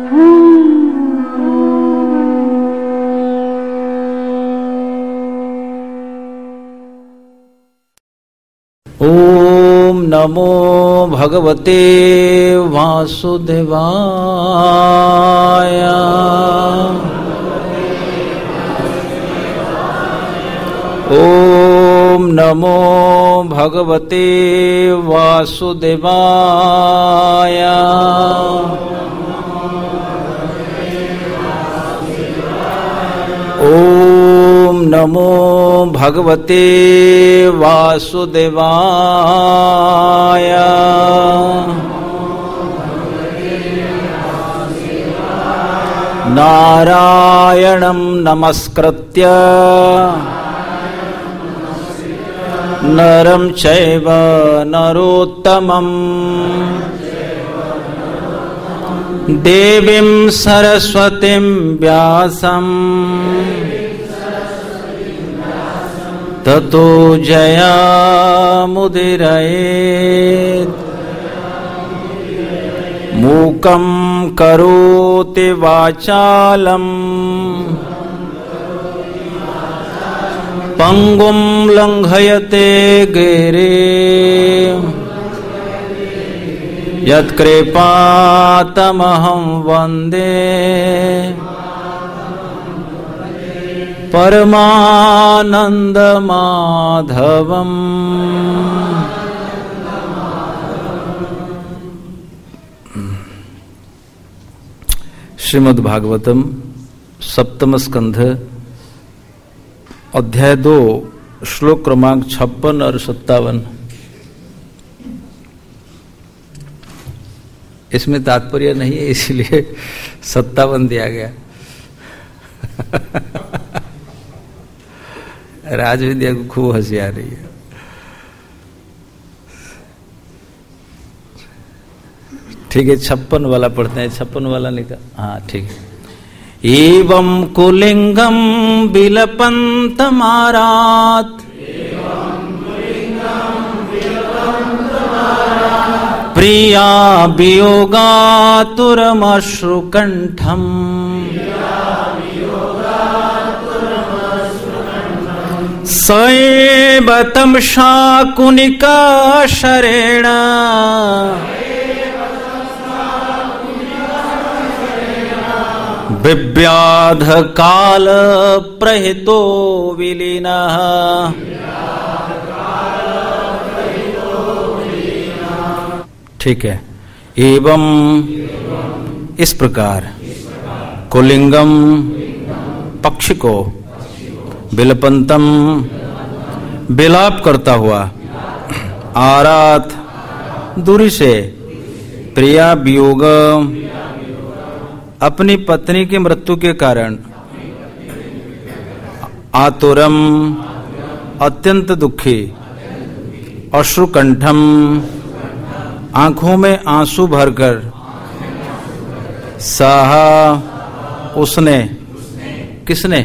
ओम नमो भगवते वासुदेवाय। ओम नमो भगवते वासुदेवाय। ओम नमो भगवते वासुदेवाय। नारायणं नमस्कृत्य नरं चैव नरोत्तमं देवीं सरस्वतीं व्यासं ततो जयामुदीरयेत्। मूकं करोति वाचालम् पंगुं लंघयते गिरिं यत्कृपातमहं वन्दे परमानन्दमाधवम्। श्रीमद् भागवतम सप्तम स्कंध अध्याय 2 श्लोक क्रमांक 56 और 57। इसमें तात्पर्य नहीं है इसलिए 57 दिया गया। राजविद्या को खूब हंसी आ रही है। ठीक है, 56 वाला पढ़ते हैं। 56 वाला निकाल। हाँ ठीक है। एवं कुलिंगम बिलपन्तमारात् प्रिया वियोगातुरमश्रुकण्ठम् स एव तं शाकुनिका शरेण बिव्याध काल प्रहितो विलीनः। ठीक है। एवं इस प्रकार कुलिंगम पक्षी को बिलपंतम बिलाप करता हुआ आरात दूरी से प्रिया वियोग अपनी पत्नी की मृत्यु के कारण आतुरम अत्यंत दुखी अश्रुकंठम आंखों में आंसू भरकर साहा उसने किसने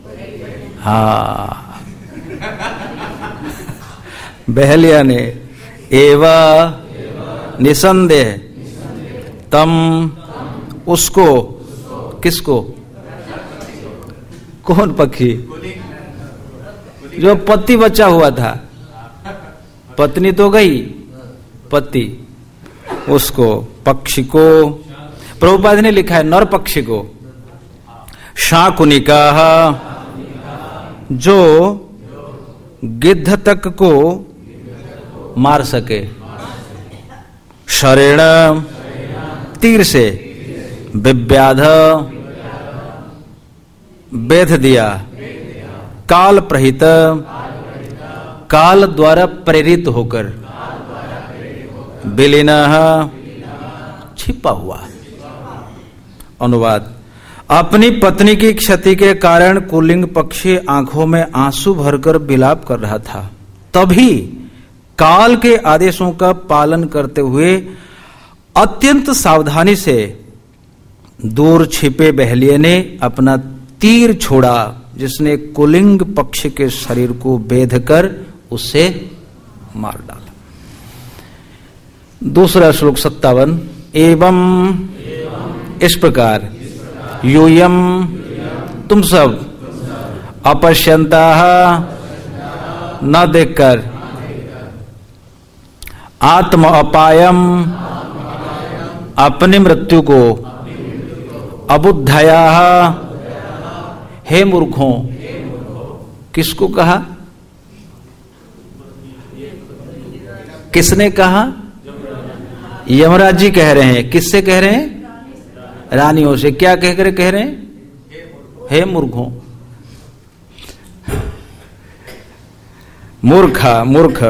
बहलिया ने एवा निसंदेह तम उसको किसको कौन पक्षी जो पति बचा हुआ था, पत्नी तो गई, पति उसको पक्षी को प्रभुपाद ने लिखा है नर पक्षी को शाकुनिका जो गिद्ध तक को मार सके, शरेण तीर से, विव्याध बेध दिया, काल प्रहित काल द्वारा प्रेरित होकर, विलीनः छिपा हुआ। अनुवाद अपनी पत्नी की क्षति के कारण कुलिंग पक्षी आंखों में आंसू भरकर विलाप कर रहा था। तभी काल के आदेशों का पालन करते हुए अत्यंत सावधानी से दूर छिपे बहलिये ने अपना तीर छोड़ा, जिसने कुलिंग पक्षी के शरीर को बेध कर उसे मार डाला। दूसरा श्लोक 57। एवं इस प्रकार यूयम तुम सब अपश्यन्तः न देखकर आत्म अपायम अपनी मृत्यु को अबुद्धया हे मूर्खों। किसको कहा? किसने कहा? यमराज जी कह रहे हैं। किससे कह रहे हैं? रानियों से। क्या कहकर कह रहे हैं? हे मूर्खों। मूर्ख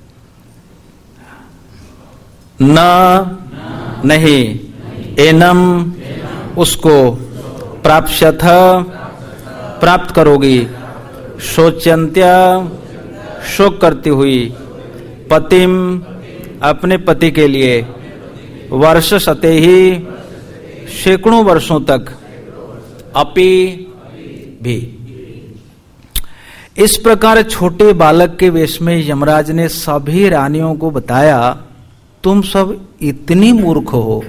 न नहीं एनम उसको प्राप्स्यथ प्राप्त करोगी शोच्यन्त्या शोक करती हुई पतिम अपने पति के लिए वर्ष सते ही सैकड़ों वर्षों तक अपि भी। इस प्रकार छोटे बालक के वेश में यमराज ने सभी रानियों को बताया, तुम सब इतनी मूर्ख हो,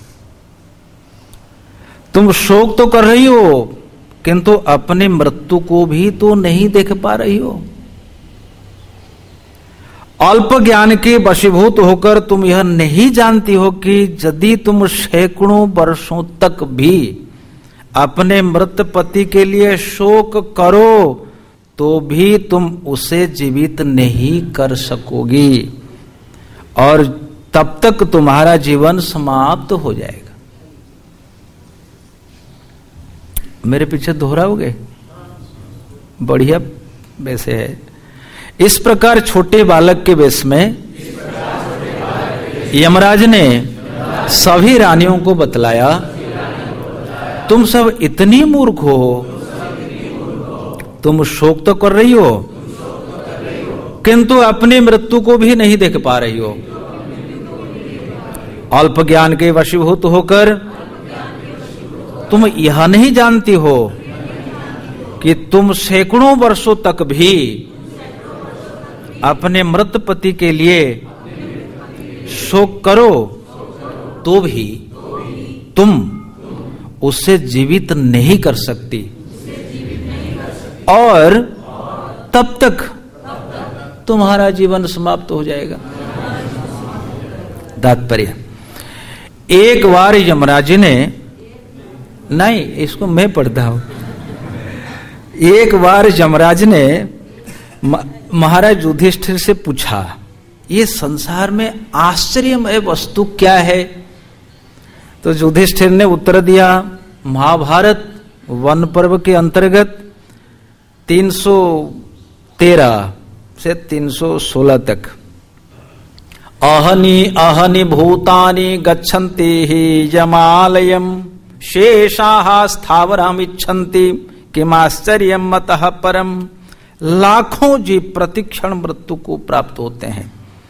तुम शोक तो कर रही हो किंतु अपनी मृत्यु को भी तो नहीं देख पा रही हो। अल्प ज्ञान के वशीभूत होकर तुम यह नहीं जानती हो कि यदि तुम सैकड़ों वर्षों तक भी अपने मृत पति के लिए शोक करो तो भी तुम उसे जीवित नहीं कर सकोगी और तब तक तुम्हारा जीवन समाप्त हो जाएगा। मेरे पीछे दोहराओगे? बढ़िया वैसे है। इस प्रकार छोटे बालक के वेश में यमराज ने सभी रानियों को बतलाया, तुम सब इतनी मूर्ख हो, तुम शोक तो कर रही हो किंतु अपनी मृत्यु को भी नहीं देख पा रही हो। अल्प ज्ञान के वशीभूत होकर तुम यह नहीं जानती हो कि तुम सैकड़ों वर्षों तक भी अपने मृत पति के लिए शोक करो तो भी तुम उससे जीवित नहीं कर सकती और तब तक तुम्हारा जीवन समाप्त हो जाएगा। तात्पर्य, एक बार यमराज ने, नहीं इसको मैं पढ़ता हूं, एक बार यमराज ने महाराज युधिष्ठिर से पूछा, ये संसार में आश्चर्यमय वस्तु क्या है? तो युधिष्ठिर ने उत्तर दिया, महाभारत वन पर्व के अंतर्गत 313 से 316 तक अहनि अहनि भूतानि गच्छन्ति हि यमालयम् शेषाः स्थावरम् इच्छन्ति किमाश्चर्यम् मतः परम्। लाखों जीव प्रतिक्षण मृत्यु को प्राप्त होते हैं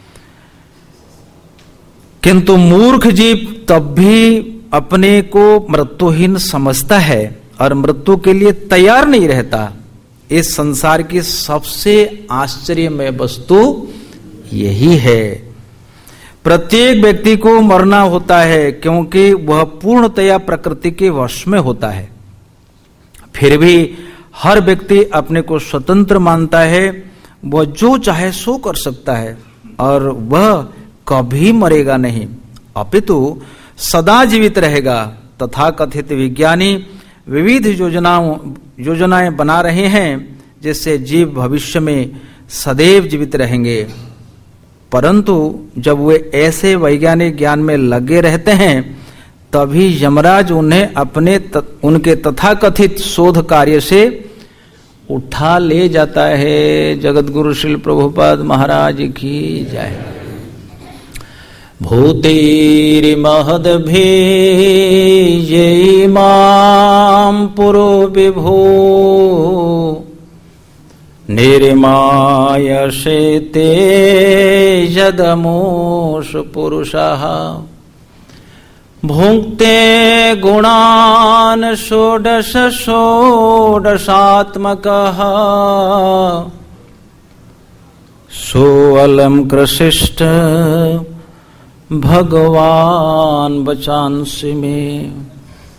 किंतु मूर्ख जीव तब भी अपने को मृत्युहीन समझता है और मृत्यु के लिए तैयार नहीं रहता। इस संसार की सबसे आश्चर्यमय वस्तु यही है। प्रत्येक व्यक्ति को मरना होता है क्योंकि वह पूर्णतया प्रकृति के वश में होता है। फिर भी हर व्यक्ति अपने को स्वतंत्र मानता है, वह जो चाहे सो कर सकता है और वह कभी मरेगा नहीं अपितु सदा जीवित रहेगा। तथा कथित विज्ञानी विविध योजनाएं बना रहे हैं जिससे जीव भविष्य में सदैव जीवित रहेंगे, परंतु जब वे ऐसे वैज्ञानिक ज्ञान में लगे रहते हैं तभी यमराज उन्हें उनके तथाकथित शोध कार्य से उठा ले जाता है। जगत गुरु श्रील प्रभुपाद महाराज की जय। भूतिर्महद्भिर्यैमां पुरो विभो निर्मायसेते यदमोष पुरुषः भुङ्क्ते गुणान् षोडश षोडशात्मकः सोऽलं कृशिष्ट भगवान बचांसि में।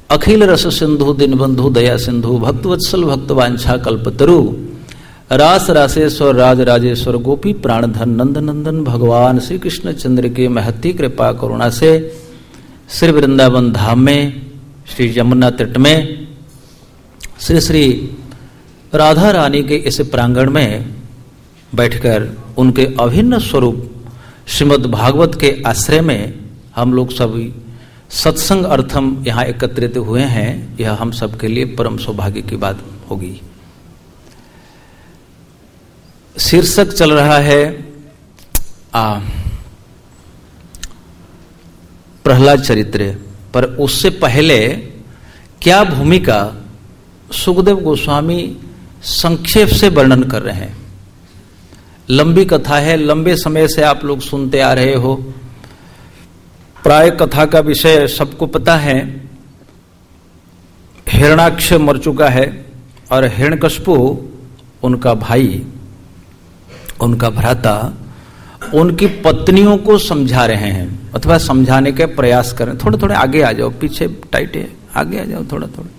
अखिल रस सिंधु दीनबंधु दया सिंधु भक्तवत्सल भक्तवांछा कल्पतरु रास रासेश्वर राज राजेश्वर गोपी प्राणधन नंद नंदन भगवान श्री कृष्ण चंद्र के महती कृपा करुणा से श्री वृंदावन धाम में श्री यमुना तट में श्री श्री राधा रानी के इस प्रांगण में बैठकर उनके अभिन्न स्वरूप श्रीमद् भागवत के आश्रय में हम लोग सभी सत्संग अर्थम यहाँ एकत्रित हुए हैं। यह हम सबके लिए परम सौभाग्य की बात होगी। शीर्षक चल रहा है प्रहलाद चरित्र, पर उससे पहले क्या भूमिका सुखदेव गोस्वामी संक्षेप से वर्णन कर रहे हैं। लंबी कथा है, लंबे समय से आप लोग सुनते आ रहे हो। प्राय कथा का विषय सबको पता है। हिरण्याक्ष मर चुका है और हिरण्यकशिपु उनका भाई, उनका भ्राता, उनकी पत्नियों को समझा रहे हैं अथवा समझाने के प्रयास कर रहे हैं। थोड़े थोड़े आगे आ जाओ, पीछे टाइट है, आगे आ जाओ थोड़ा थोड़ा।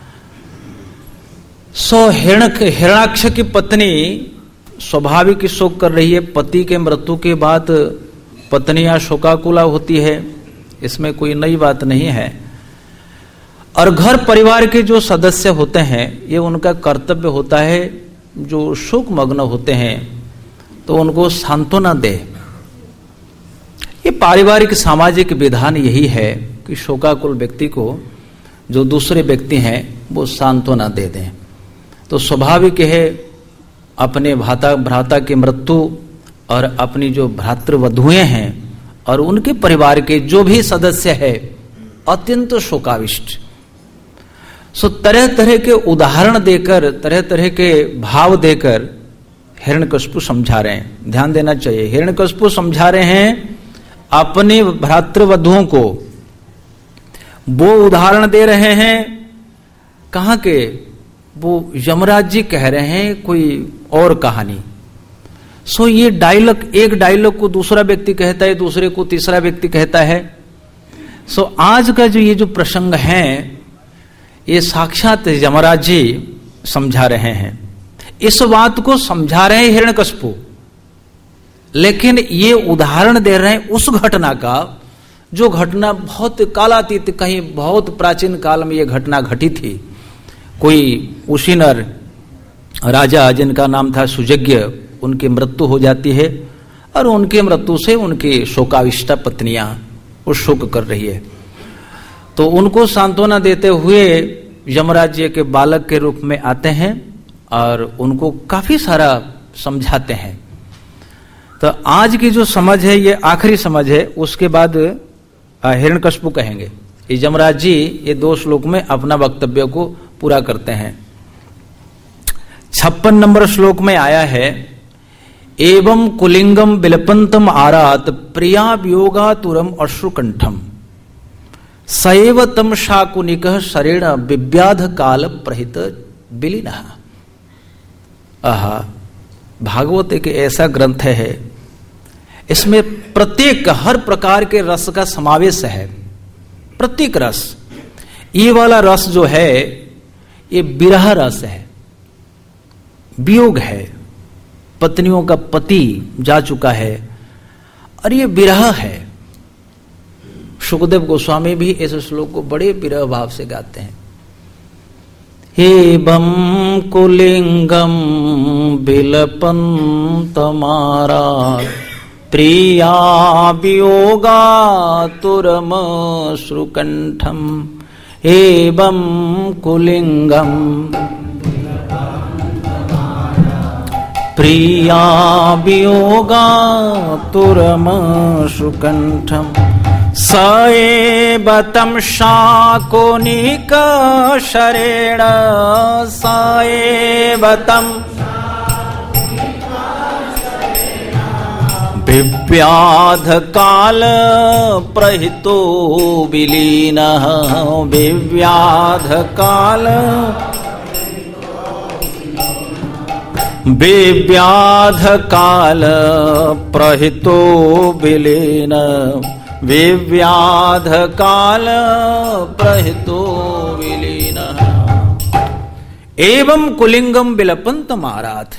हिरण्याक्ष की पत्नी स्वाभाविक शोक कर रही है। पति के मृत्यु के बाद पत्नियां शोकाकुला होती है, इसमें कोई नई बात नहीं है। और घर परिवार के जो सदस्य होते हैं, ये उनका कर्तव्य होता है, जो शोक मग्न होते हैं तो उनको सांत्वना दे। ये पारिवारिक सामाजिक विधान यही है कि शोकाकुल व्यक्ति को जो दूसरे व्यक्ति हैं वो सांत्वना दे दें। तो स्वाभाविक है अपने भ्राता की मृत्यु और अपनी जो भ्रातृवधुएं हैं और उनके परिवार के जो भी सदस्य है अत्यंत शोकाविष्ट। सो तरह तरह के उदाहरण देकर, तरह तरह के भाव देकर हिरण्यकशिपु समझा रहे हैं। ध्यान देना चाहिए, हिरण्यकशिपु समझा रहे हैं अपने भ्रातृवधुओं को। वो उदाहरण दे रहे हैं कहां के, वो यमराज जी कह रहे हैं कोई और कहानी। सो ये डायलॉग, एक डायलॉग को दूसरा व्यक्ति कहता है, दूसरे को तीसरा व्यक्ति कहता है। सो आज का जो ये जो प्रसंग है, ये साक्षात यमराज जी समझा रहे हैं। इस बात को समझा रहे हैं हिरण्यकशिपु, लेकिन ये उदाहरण दे रहे हैं उस घटना का जो घटना बहुत कालातीत, कहीं बहुत प्राचीन काल में ये घटना घटी थी। कोई उशीनर राजा जिनका नाम था सुजज्ञ, उनकी मृत्यु हो जाती है और उनकी मृत्यु से उनकी शोकाविष्टा पत्नियां वो शोक कर रही है। तो उनको सांत्वना देते हुए यमराज जी के बालक के रूप में आते हैं और उनको काफी सारा समझाते हैं। तो आज की जो समझ है ये आखिरी समझ है, उसके बाद हिरण्यकशिपु कहेंगे। ये यमराज जी ये 2 श्लोक में अपना वक्तव्य को पूरा करते हैं। 56 नंबर श्लोक में आया है, एवं कुलिंगम विलपंतम आरात प्रिया वियोगातुरम अश्रुकंठम सएव तम शाकुनिकः शरेण विव्याध काल प्रहित विलीनः। भागवत एक ऐसा ग्रंथ है, इसमें प्रत्येक हर प्रकार के रस का समावेश है। प्रत्येक रस, ये वाला रस जो है ये विरह रस है, वियोग है। पत्नियों का पति जा चुका है और ये विरह है। सुखदेव गोस्वामी भी इस श्लोक को बड़े विरह भाव से गाते हैं। एवं कुलिंगम बिलपन्तमारा प्रिया वियोगातुरम श्रुकंठम। एवं कुलिंगम प्रिया वियोगातुरम श्रुकंठम सएवतं शाकुनिक शरेण सएवतं विव्याध काल प्रहितो विलीनः। विव्याध काल विव्याध काल प्रहितो विलीन विव्याध काल प्रहितो विलीन एवं कुलिंगम विलपंत मारात।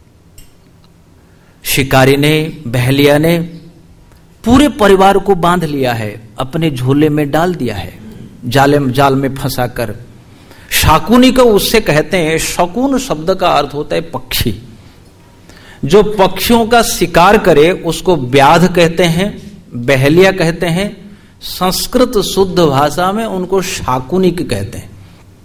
शिकारी ने, बहलिया ने पूरे परिवार को बांध लिया है, अपने झोले में डाल दिया है, जाल में फंसाकर। शाकुनी को उससे कहते हैं, शकुन शब्द का अर्थ होता है पक्षी। जो पक्षियों का शिकार करे उसको व्याध कहते हैं, बहलिया कहते हैं। संस्कृत शुद्ध भाषा में उनको शाकुनिक कहते हैं।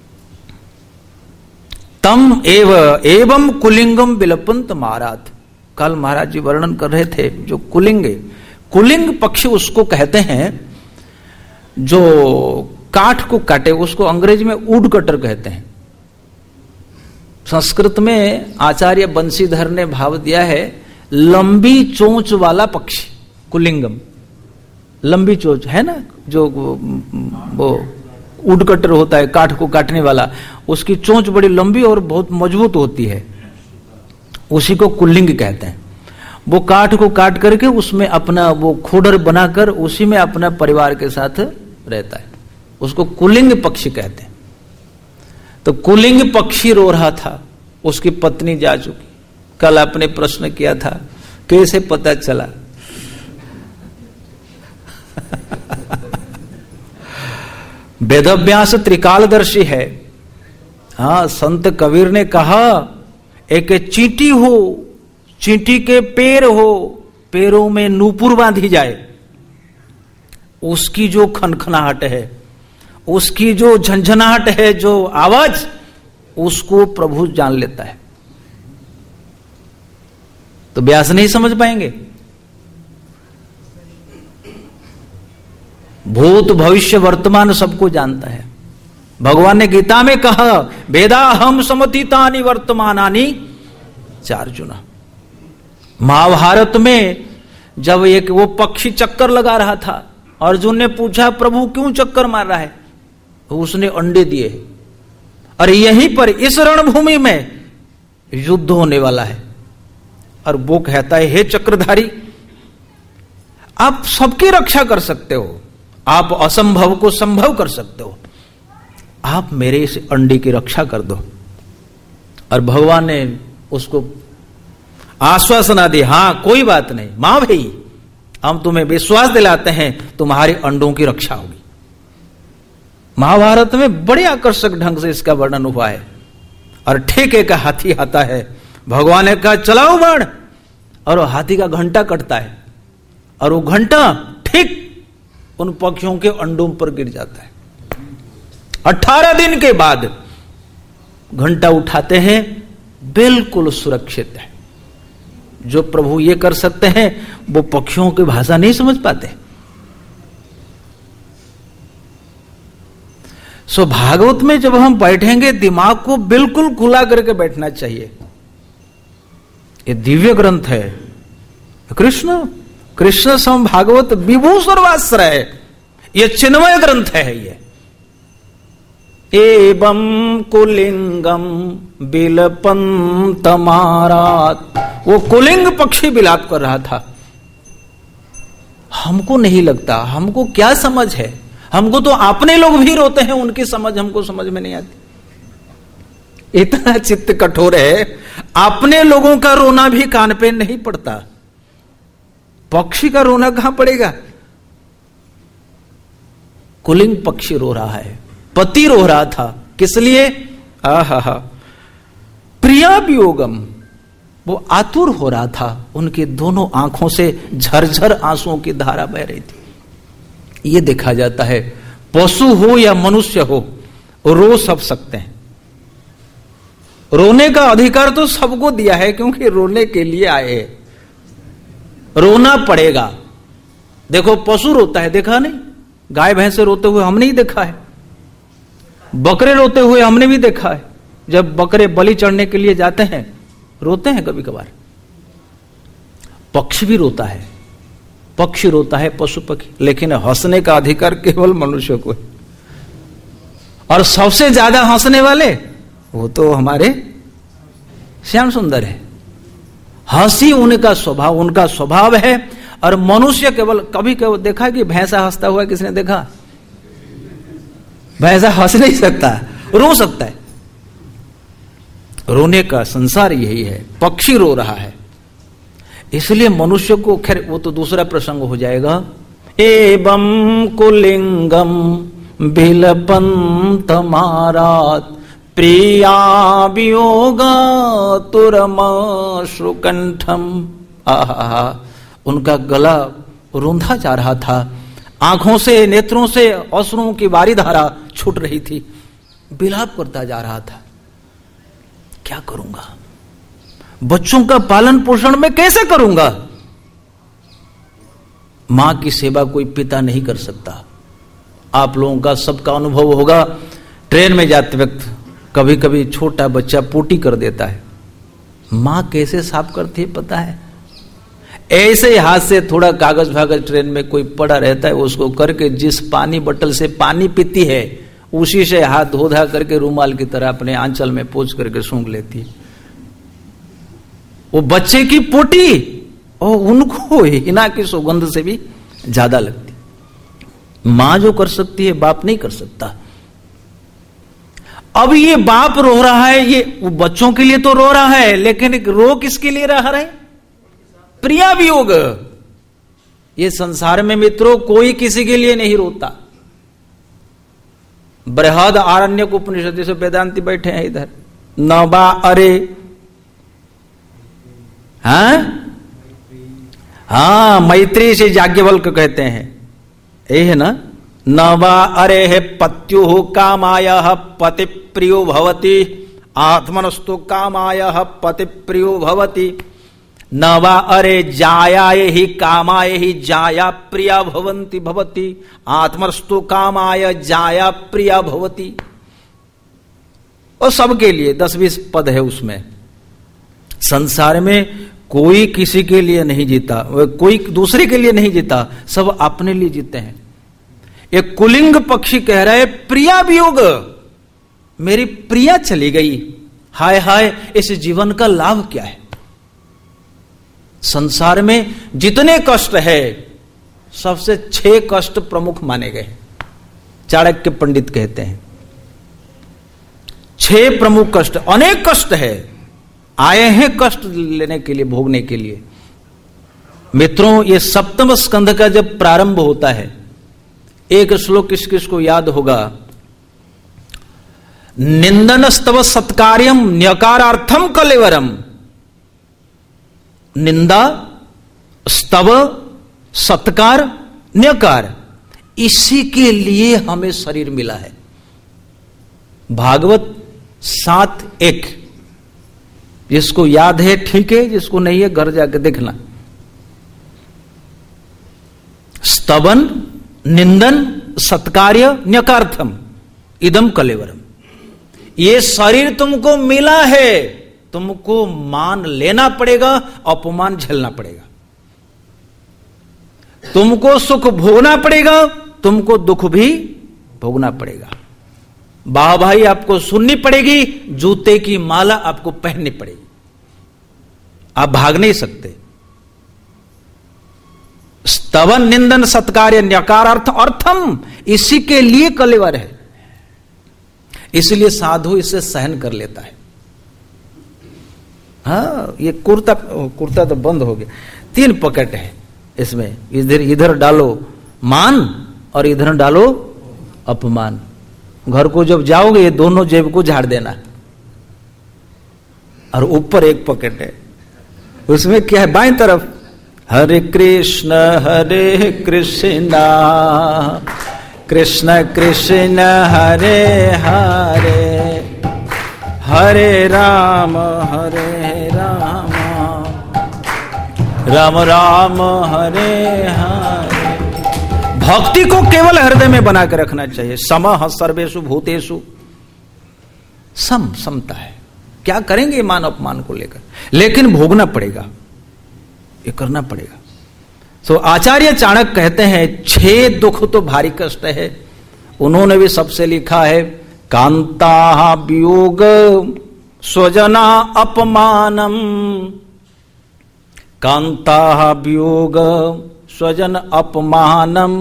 तम एवं कुलिंगम विलपंत मारात। कल महाराज जी वर्णन कर रहे थे जो कुलिंग पक्षी उसको कहते हैं जो काठ को काटे, उसको अंग्रेजी में वुड कटर कहते हैं। संस्कृत में आचार्य बंशीधर ने भाव दिया है लंबी चोंच वाला पक्षी, कुलिंगम। लंबी चोंच है ना, जो वो वुड कटर होता है, काठ को काटने वाला, उसकी चोंच बड़ी लंबी और बहुत मजबूत होती है, उसी को कुलिंग कहते हैं। वो काठ को काट करके उसमें अपना वो खोडर बनाकर उसी में अपना परिवार के साथ रहता है, उसको कुलिंग पक्षी कहते हैं। तो कुलिंग पक्षी रो रहा था, उसकी पत्नी जा चुकी। कल आपने प्रश्न किया था कैसे पता चला। वेदव्यास त्रिकालदर्शी है। हाँ, संत कबीर ने कहा एक चींटी हो, चींटी के पैर हो, पैरों में नूपुर बांधी जाए, उसकी जो खनखनाहट है, उसकी जो झंझनाहट है, जो आवाज, उसको प्रभु जान लेता है। तो व्यास नहीं समझ पाएंगे। भूत भविष्य वर्तमान सबको जानता है। भगवान ने गीता में कहा वेदा हम समतीतानि वर्तमानानि चार्जुना। महाभारत में जब एक वो पक्षी चक्कर लगा रहा था, अर्जुन ने पूछा प्रभु क्यों चक्कर मार रहा है, तो उसने अंडे दिए। और यहीं पर इस रणभूमि में युद्ध होने वाला है, और वो कहता है हे चक्रधारी, आप सबकी रक्षा कर सकते हो, आप असंभव को संभव कर सकते हो, आप मेरे इस अंडे की रक्षा कर दो। और भगवान ने उसको आश्वासना दी, हां कोई बात नहीं मां भाई, हम तुम्हें विश्वास दिलाते हैं तुम्हारे अंडों की रक्षा होगी। महाभारत में बड़े आकर्षक ढंग से इसका वर्णन हुआ है। और ठीक एक हाथी आता है, भगवान ने कहा चलाओ बाण, और वो हाथी का घंटा कटता है, और वो घंटा ठीक उन पक्षियों के अंडों पर गिर जाता है। 18 दिन के बाद घंटा उठाते हैं, बिल्कुल सुरक्षित है। जो प्रभु ये कर सकते हैं वो पक्षियों की भाषा नहीं समझ पाते। सो भागवत में जब हम बैठेंगे दिमाग को बिल्कुल खुला करके बैठना चाहिए। ये दिव्य ग्रंथ है। कृष्ण सम भागवत विभू सर्वाश्रय, ये चिन्मय ग्रंथ है। ये एवं कुलिंगम बिलपंत मारात, वो कुलिंग पक्षी विलाप कर रहा था। हमको नहीं लगता, हमको क्या समझ है, हमको तो अपने लोग भी रोते हैं, उनकी समझ हमको समझ में नहीं आती। इतना चित्त कठोर है, अपने लोगों का रोना भी कान पे नहीं पड़ता, पक्षी का रोना कहां पड़ेगा। कुलिंग पक्षी रो रहा है, पति रो रहा था, किस लिए, आहा प्रिया वियोगम, वो आतुर हो रहा था, उनके दोनों आंखों से झरझर आंसुओं की धारा बह रही थी। ये देखा जाता है पशु हो या मनुष्य हो, रो सब सकते हैं। रोने का अधिकार तो सबको दिया है, क्योंकि रोने के लिए आए, रोना पड़ेगा। देखो पशु रोता है, देखा नहीं, गाय भैंस रोते हुए हमने ही देखा है, बकरे रोते हुए हमने भी देखा है। जब बकरे बलि चढ़ने के लिए जाते हैं रोते हैं कभी कभार। पक्षी भी रोता है, पक्षी रोता है, पशु पक्षी, लेकिन हंसने का अधिकार केवल मनुष्य को है। और सबसे ज्यादा हंसने वाले वो तो हमारे श्याम सुंदर है। हंसी उनका स्वभाव है। और मनुष्य केवल कभी कभी देखा कि भैंसा हंसता हुआ किसने देखा? भैंसा हंस नहीं सकता, रो सकता है। रोने का संसार यही है, पक्षी रो रहा है। इसलिए मनुष्य को, खैर वो तो दूसरा प्रसंग हो जाएगा। एवं कुलिंगम बिलपंत मारात प्रिया वियोगा तुरमाश्रुकंठम। आहा, उनका गला रूंधा जा रहा था, आंखों से, नेत्रों से अश्रुओं की बारी धारा छूट रही थी, विलाप करता जा रहा था। क्या करूंगा? बच्चों का पालन पोषण मैं कैसे करूंगा? मां की सेवा कोई पिता नहीं कर सकता। आप लोगों का सबका अनुभव होगा, ट्रेन में जाते वक्त कभी कभी छोटा बच्चा पोटी कर देता है, मां कैसे साफ करती है पता है? ऐसे हाथ से थोड़ा कागज भागज ट्रेन में कोई पड़ा रहता है, उसको करके जिस पानी बोतल से पानी पीती है उसी से हाथ धो धा करके रूमाल की तरह अपने आंचल में पोंछ करके सूंघ लेती है। वो बच्चे की पोटी और उनको हिना की सुगंध से भी ज्यादा लगती। मां जो कर सकती है बाप नहीं कर सकता। अब ये बाप रो रहा है, ये वो बच्चों के लिए तो रो रहा है, लेकिन रो किसके लिए रहा है? प्रिया वियोग। ये संसार में मित्रों कोई किसी के लिए नहीं रोता। बृहद आरण्यक उपनिषद, जैसे वेदांती बैठे हैं इधर, नवा अरे, हाँ मैत्री से याज्ञवल्क्य कहते हैं, ये है ना, नवा अरे है पत्यु कामाय पति प्रियो भवति आत्मनस्तु कामाय पति प्रियो भवति नवा अरे जायाय ही कामाय ही जाया प्रिया भवंती भवति आत्मनस्तु कामाय जाया प्रिया भवति। और सबके लिए 10-20 पद है उसमें। संसार में कोई किसी के लिए नहीं जीता, कोई दूसरे के लिए नहीं जीता, सब अपने लिए जीते हैं। एक कुलिंग पक्षी कह रहा है प्रिया वियोग, मेरी प्रिया चली गई, हाय हाय इस जीवन का लाभ क्या है? संसार में जितने कष्ट है सबसे 6 कष्ट प्रमुख माने गए। चाणक्य पंडित कहते हैं 6 प्रमुख कष्ट। अनेक कष्ट है, आए हैं कष्ट लेने के लिए, भोगने के लिए। मित्रों, ये सप्तम स्कंध का जब प्रारंभ होता है, एक श्लोक किस किस को याद होगा? निंदन स्तव सत्कार्यम न्यकारार्थम कलेवरम। निंदा, स्तव, सत्कार, न्यकार, इसी के लिए हमें शरीर मिला है। भागवत 7:1, जिसको याद है ठीक है, जिसको नहीं है घर जाके देखना। स्तवन, निंदन, सत्कार्य, न्यकार्थम इदम कलेवरम। ये शरीर तुमको मिला है, तुमको मान लेना पड़ेगा, अपमान झेलना पड़ेगा। तुमको सुख भोगना पड़ेगा, तुमको दुख भी भोगना पड़ेगा। वाह भाई आपको सुननी पड़ेगी, जूते की माला आपको पहननी पड़ेगी। आप भाग नहीं सकते। स्तवन, निंदन, सत्कार्य, न्यकारार्थ अर्थम, इसी के लिए कलेवर है। इसलिए साधु इसे सहन कर लेता है। हाँ, ये कुर्ता तो बंद हो गया। 3 पॉकेट है इसमें, इधर डालो मान और इधर डालो अपमान। घर को जब जाओगे ये दोनों जेब को झाड़ देना। और ऊपर एक पॉकेट है, उसमें क्या है? बाईं तरफ हरे कृष्ण कृष्ण कृष्ण हरे हरे हरे राम राम राम हरे हरे। भक्ति को केवल हृदय में बना के रखना चाहिए। समः सर्वेषु भूतेषु, समता है। क्या करेंगे मान अपमान को लेकर, लेकिन भोगना पड़ेगा, ये करना पड़ेगा। तो आचार्य चाणक्य कहते हैं 6 दुख तो भारी कष्ट है। उन्होंने भी सबसे लिखा है, कांता वियोग स्वजना अपमानम कांता वियोग स्वजन अपमानम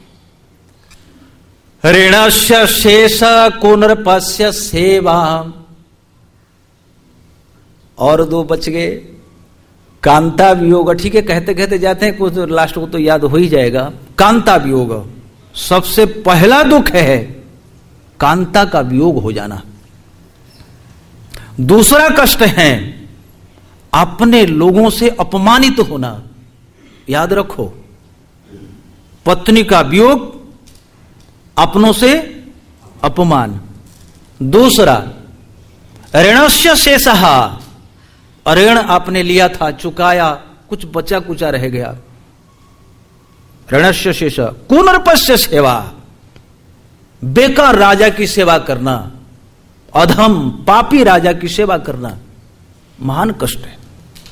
ऋणस्य शेष पुनर्पस्य सेवा। और दो बच गए। कांता वियोग, ठीक है, कहते कहते जाते हैं, कुछ लास्ट को तो याद हो ही जाएगा। कांता वियोग सबसे पहला दुख है, कांता का वियोग हो जाना। दूसरा कष्ट है अपने लोगों से अपमानित होना। याद रखो, पत्नी का वियोग, अपनों से अपमान। दूसरा ऋणस्य शेषः, ऋण आपने लिया था, चुकाया, कुछ बचा कुचा रह गया। ऋणस्य शेषः पुनर्पस्य सेवा, बेकार राजा की सेवा करना, अधम पापी राजा की सेवा करना महान कष्ट है।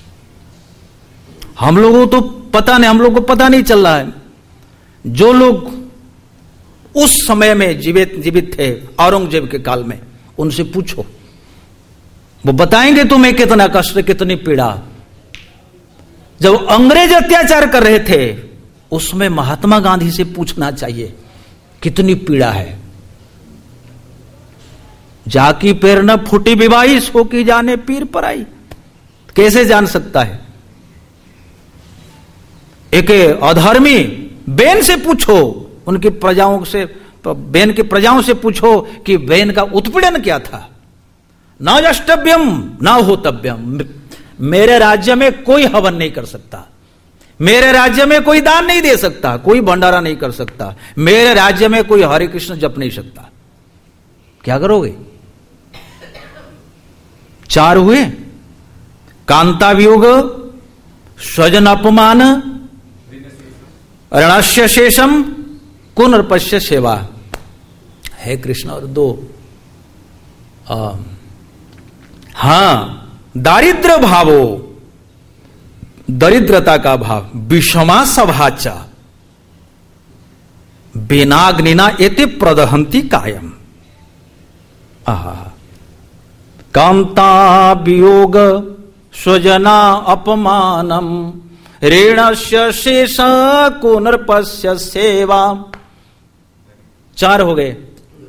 हम लोगों तो पता नहीं, हम लोग को पता नहीं चल रहा है। जो लोग उस समय में जीवित थे, औरंगजेब के काल में, उनसे पूछो, वो बताएंगे तुम्हें कितना कष्ट, कितनी पीड़ा। जब अंग्रेज अत्याचार कर रहे थे, उसमें महात्मा गांधी से पूछना चाहिए कितनी पीड़ा है। जाकी पैर न फूटी विवाही, सो की जाने पीर पराई। कैसे जान सकता है? एक अधर्मी बेन से पूछो, उनकी प्रजाओं से, बेन की प्रजाओं से पूछो कि बेन का उत्पीड़न क्या था। न यष्टव्यम न होतव्यम, मेरे राज्य में कोई हवन नहीं कर सकता, मेरे राज्य में कोई दान नहीं दे सकता, कोई भंडारा नहीं कर सकता, मेरे राज्य में कोई हरे कृष्ण जप नहीं सकता। क्या करोगे? चार हुए, कांता वियोग, स्वजन अपमान, ऋणस्य शेषम, पुनर्पस्य सेवा। है कृष्ण। और दो, दारिद्र भावो, दरिद्रता का भाव, विषमा सभाचा, बिनाग्निना एते प्रदहंती कायम। कांता वियोग स्वजना अपमानम, ऋणस्य शेष पुनर्पस्य सेवा। चार हो गए।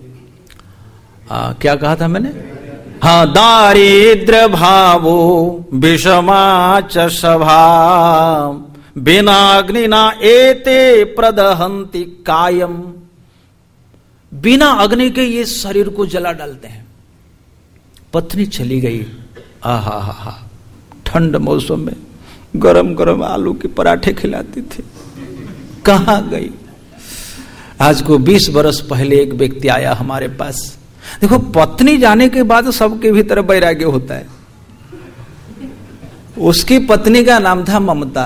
क्या कहा था मैंने? दारिद्र भावो विषमा च सभा, बिनाग्निना एते प्रदहंति कायम। बिना अग्नि के ये शरीर को जला डालते हैं। पत्नी चली गई, आहा, ठंड मौसम में गरम गरम आलू के पराठे खिलाती थी, कहां गई? आज को 20 बरस पहले एक व्यक्ति आया हमारे पास। देखो, पत्नी जाने के बाद सबके भीतर वैराग्य होता है। उसकी पत्नी का नाम था ममता,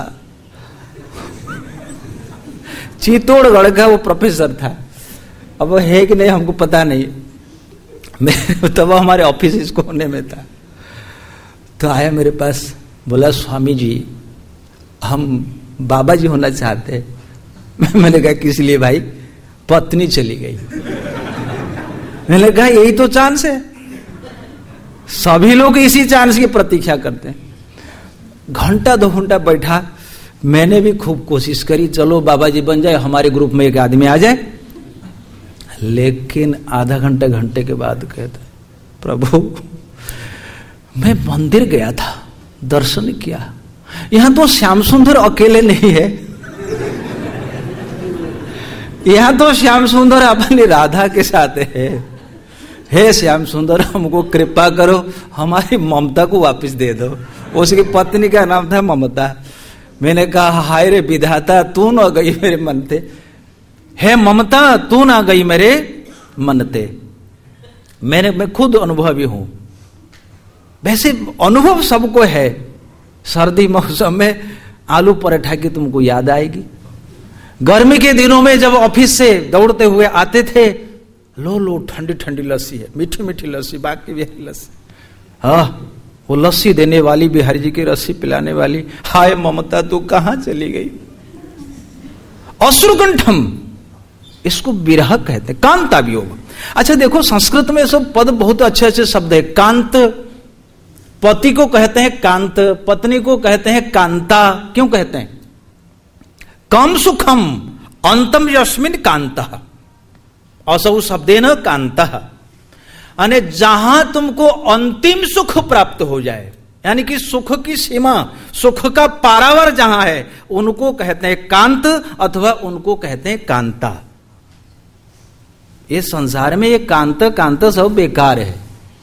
चित्तौड़गढ़ का वो प्रोफेसर था। अब वो है कि नहीं हमको पता नहीं, तब वो हमारे ऑफिस इसको होने में था। तो आया मेरे पास, बोला स्वामी जी हम बाबा जी होना चाहते हैं। मैंने कहा किस लिए भाई? पत्नी चली गई। मैंने कहा यही तो चांस है, सभी लोग इसी चांस की प्रतीक्षा करते हैं। घंटा 2 घंटा बैठा, मैंने भी खूब कोशिश करी, चलो बाबा जी बन जाए, हमारे ग्रुप में एक आदमी आ जाए। लेकिन आधा घंटे घंटे के बाद कहता, प्रभु मैं मंदिर गया था, दर्शन किया, यहां तो श्याम सुंदर अकेले नहीं है, यहां तो श्याम सुंदर अपनी राधा के साथ है। हे श्याम सुंदर, हमको कृपा करो, हमारी ममता को वापस दे दो। उसकी पत्नी का नाम था ममता। मैंने कहा हाय रे विधाता, तू न गई मेरे मनते। हे ममता, तू ना गई मेरे मनते। मैं खुद अनुभवी हूं। वैसे अनुभव सबको है। सर्दी मौसम में आलू पराठा की तुमको याद आएगी। गर्मी के दिनों में जब ऑफिस से दौड़ते हुए आते थे, लो ठंडी ठंडी लस्सी है, मीठी मीठी लस्सी, बाकी बिहारी लस्सी। वो लस्सी देने वाली, बिहारी जी की रस्सी पिलाने वाली, हाय ममता तू कहां चली गई। अश्रुकंठम, इसको विरह कहते हैं। कांता वियोग। अच्छा देखो, संस्कृत में सब पद बहुत अच्छे अच्छे शब्द है। कांत पति को कहते हैं कांत, पत्नी को कहते हैं कांता। क्यों कहते हैं? कम सुखम अंतम यस्मिन कांता असौ शब्देन कांता, यानी जहां तुमको अंतिम सुख प्राप्त हो जाए, यानी कि सुख की सीमा, सुख का पारावर जहां है, उनको कहते हैं कांत अथवा उनको कहते हैं कांता। ये संसार में ये कांत कांत सब बेकार है।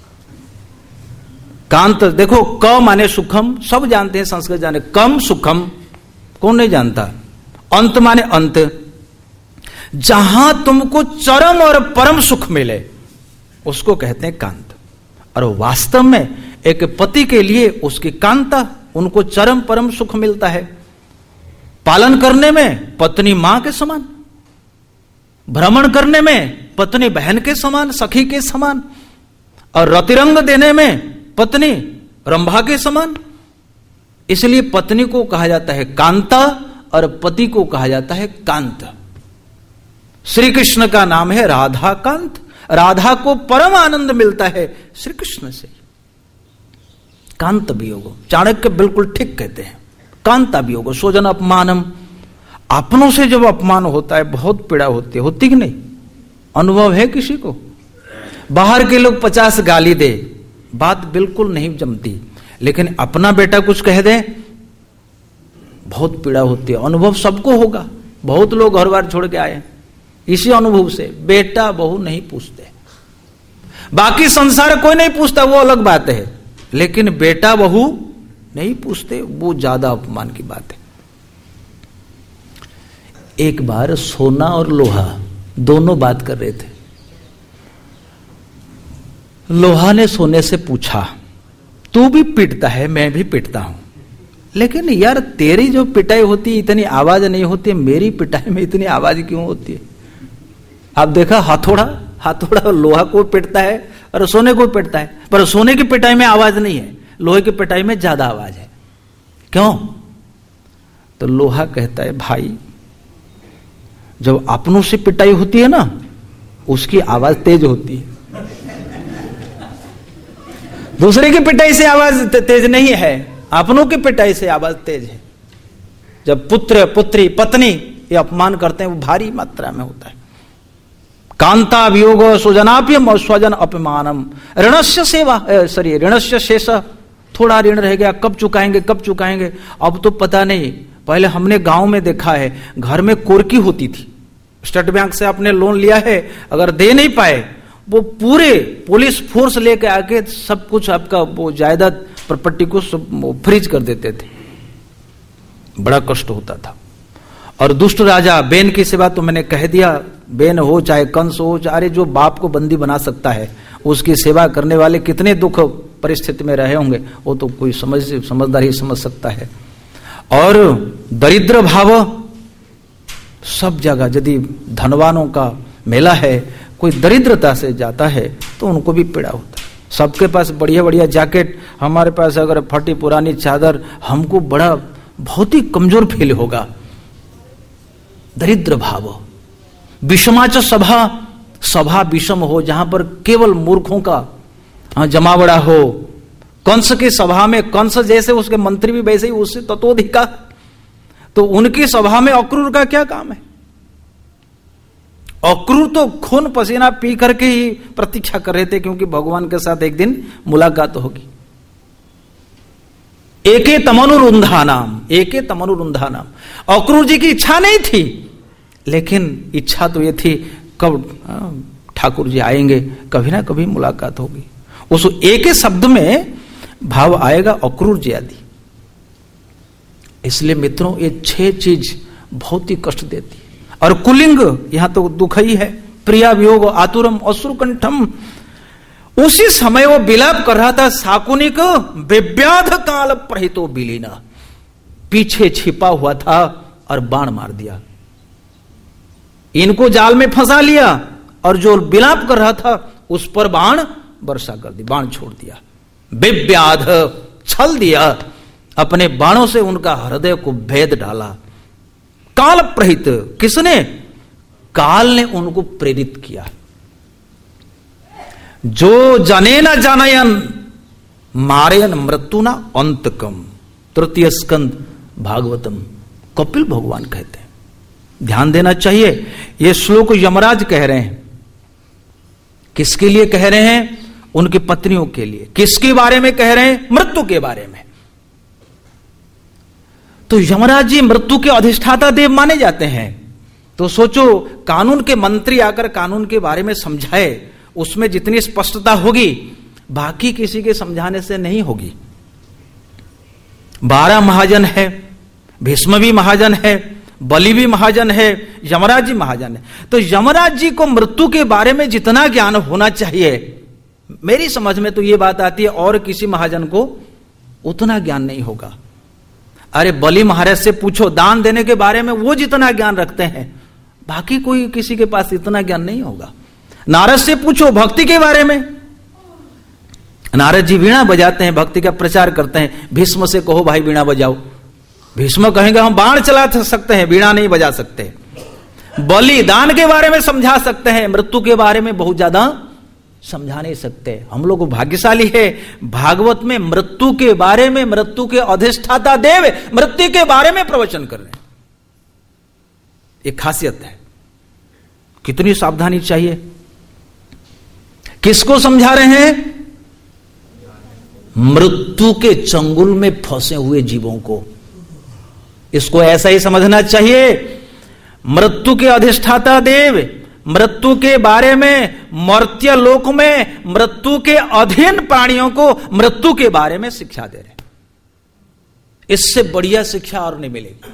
कांत देखो, क माने सुखम, सब जानते हैं, संस्कृत जाने। कम सुखम कौन नहीं जानता? अंत माने अंत, जहां तुमको चरम और परम सुख मिले उसको कहते हैं कांत। और वास्तव में एक पति के लिए उसकी कांता, उनको चरम परम सुख मिलता है। पालन करने में पत्नी मां के समान, भ्रमण करने में पत्नी बहन के समान, सखी के समान, और रतिरंग देने में पत्नी रंभा के समान। इसलिए पत्नी को कहा जाता है कांता और पति को कहा जाता है कांत। श्री कृष्ण का नाम है राधा कांत। राधा को परम आनंद मिलता है श्री कृष्ण से। कांत वियोग, चाणक्य बिल्कुल ठीक कहते हैं, कांता वियोग स्वजन अपमानम। अपनों से जब अपमान होता है बहुत पीड़ा होती है, होती कि नहीं? अनुभव है किसी को? बाहर के लोग 50 गाली दे, बात बिल्कुल नहीं जमती, लेकिन अपना बेटा कुछ कह दे बहुत पीड़ा होती है। अनुभव सबको होगा, बहुत लोग घर बार छोड़ के आए इसी अनुभव से। बेटा बहू नहीं पूछते, बाकी संसार कोई नहीं पूछता, वो अलग बात है, लेकिन बेटा बहू नहीं पूछते, वो ज्यादा अपमान की बात है। एक बार सोना और लोहा दोनों बात कर रहे थे। लोहा ने सोने से पूछा, तू भी पिटता है, मैं भी पिटता हूं, लेकिन यार तेरी जो पिटाई होती है इतनी आवाज नहीं होती, मेरी पिटाई में इतनी आवाज क्यों होती है? आप देखा हाथोड़ा लोहा को पिटता है और सोने को पिटता है, पर सोने की पिटाई में आवाज नहीं है, लोहे की पिटाई में ज्यादा आवाज है। क्यों? तो लोहा कहता है, भाई जब अपनों से पिटाई होती है ना, उसकी आवाज तेज होती है, दूसरे की पिटाई से आवाज तेज नहीं है, अपनों की पिटाई से आवाज तेज है। जब पुत्र पुत्री पत्नी ये अपमान करते हैं, वो भारी मात्रा में होता है। कांता वियोग स्वजनाप्यम और स्वजन अपमानम। ऋणस्य सेवा ऋणस्य शेष, थोड़ा ऋण रह गया, कब चुकाएंगे कब चुकाएंगे, अब तो पता नहीं। पहले हमने गांव में देखा है, घर में कोरकी होती थी, स्टेट बैंक से आपने लोन लिया है, अगर दे नहीं पाए वो पूरे पुलिस फोर्स लेके आके सब कुछ आपका वो जायदाद प्रॉपर्टी को फ्रीज कर देते थे, बड़ा कष्ट होता था। और दुष्ट राजा, बेन की सेवा तो मैंने कह दिया, बेन हो चाहे कंस हो, चाहे जो बाप को बंदी बना सकता है, उसकी सेवा करने वाले कितने दुख परिस्थिति में रहे होंगे, वो तो कोई समझदार ही समझ सकता है। और दरिद्र भाव सब जगह, यदि धनवानों का मेला है, कोई दरिद्रता से जाता है तो उनको भी पीड़ा होता है। सबके पास बढ़िया बढ़िया जैकेट, हमारे पास अगर फटी पुरानी चादर, हमको बड़ा बहुत ही कमजोर फील होगा। दरिद्र भाव। विषमाच सभा, सभा विषम हो, जहां पर केवल मूर्खों का जमावड़ा हो। कंस की सभा में, कंस जैसे उसके मंत्री भी वैसे ही उससे ततोधिका, तो उनकी सभा में अक्रूर का क्या काम है? अक्रूर तो खून पसीना पी करके ही प्रतीक्षा कर रहे थे, क्योंकि भगवान के साथ एक दिन मुलाकात होगी। एके तमनुरुंधानाम, एके तमनुरुंधानाम। अक्रूर जी की इच्छा नहीं थी, लेकिन इच्छा तो ये थी कब ठाकुर जी आएंगे, कभी ना कभी मुलाकात होगी। उस एक शब्द में भाव आएगा अक्रूर जी आदि। इसलिए मित्रों, ये 6 चीज बहुत ही कष्ट देती है। और कुलिंग यहां तो दुख ही है। प्रिया वियोग आतुरम अश्रुकंठम। उसी समय वो विलाप कर रहा था, शाकुनिक विव्याध काल प्रहितो बिलीना, पीछे छिपा हुआ था और बाण मार दिया, इनको जाल में फंसा लिया, और जो विलाप कर रहा था उस पर बाण वर्षा कर दी, बाण छोड़ दिया। विव्याध, छल दिया, अपने बाणों से उनका हृदय को भेद डाला। काल प्रहित, किसने? काल ने उनको प्रेरित किया। जो जाने न जानयन, मारयन मृत्यु ना अंतकम। तृतीय स्कंद भागवतम, कपिल भगवान कहते हैं। ध्यान देना चाहिए, यह श्लोक यमराज कह रहे हैं। किसके लिए कह रहे हैं? उनकी पत्नियों के लिए। किसके बारे में कह रहे हैं? मृत्यु के बारे में। तो यमराज जी मृत्यु के अधिष्ठाता देव माने जाते हैं। तो सोचो, कानून के मंत्री आकर कानून के बारे में समझाए, उसमें जितनी स्पष्टता होगी बाकी किसी के समझाने से नहीं होगी। 12 महाजन है, भीष्म भी महाजन है, बलि भी महाजन है, यमराज जी महाजन है। तो यमराज जी को मृत्यु के बारे में जितना ज्ञान होना चाहिए, मेरी समझ में तो यह बात आती है और किसी महाजन को उतना ज्ञान नहीं होगा। अरे बलि महाराज से पूछो दान देने के बारे में, वो जितना ज्ञान रखते हैं, बाकी कोई किसी के पास इतना ज्ञान नहीं होगा। नारद से पूछो भक्ति के बारे में, नारद जी वीणा बजाते हैं, भक्ति का प्रचार करते हैं। भीष्म से कहो भाई वीणा बजाओ, भीष्म कहेंगे हम बाण चला सकते हैं, वीणा नहीं बजा सकते। बलि दान के बारे में समझा सकते हैं, मृत्यु के बारे में बहुत ज्यादा समझा नहीं सकते। हम लोग भाग्यशाली है, भागवत में मृत्यु के बारे में, मृत्यु के अधिष्ठाता देव मृत्यु के बारे में प्रवचन कर रहे हैं। एक खासियत है, कितनी सावधानी चाहिए। किसको समझा रहे हैं? मृत्यु के चंगुल में फंसे हुए जीवों को। इसको ऐसा ही समझना चाहिए। मृत्यु के अधिष्ठाता देव मृत्यु के बारे में, मर्त्य लोक में मृत्यु के अधीन प्राणियों को मृत्यु के बारे में शिक्षा दे रहे। इससे बढ़िया शिक्षा और नहीं मिलेगी।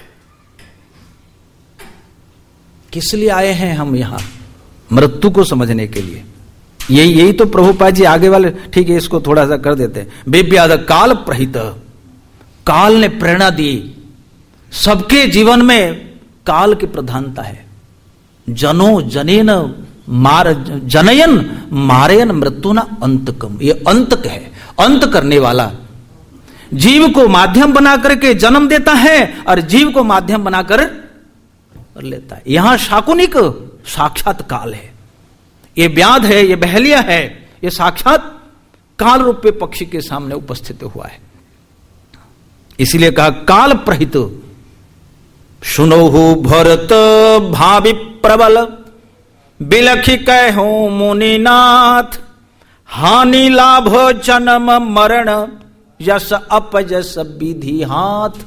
किस लिए आए हैं हम यहां? मृत्यु को समझने के लिए। यही तो प्रभुपाद जी आगे वाले, ठीक है इसको थोड़ा सा कर देते हैं। बेव्याध काल प्रहित, काल ने प्रेरणा दी। सबके जीवन में काल की प्रधानता है। जनो जनेन मार जनयन मारयन मृत्यु न अंतकम। ये अंतक है, अंत करने वाला। जीव को माध्यम बना करके जन्म देता है और जीव को माध्यम बनाकर लेता है। यहां शाकुनिक साक्षात काल है। ये व्याध है, ये बहलिया है, ये साक्षात काल रूपे पक्षी के सामने उपस्थित हुआ है। इसीलिए कहा काल प्रहित। सुनोहु भरत भावि प्रबल, बिलखि कहो मुनिनाथ। हानि लाभ जन्म मरण, यश अपजस विधि हाथ।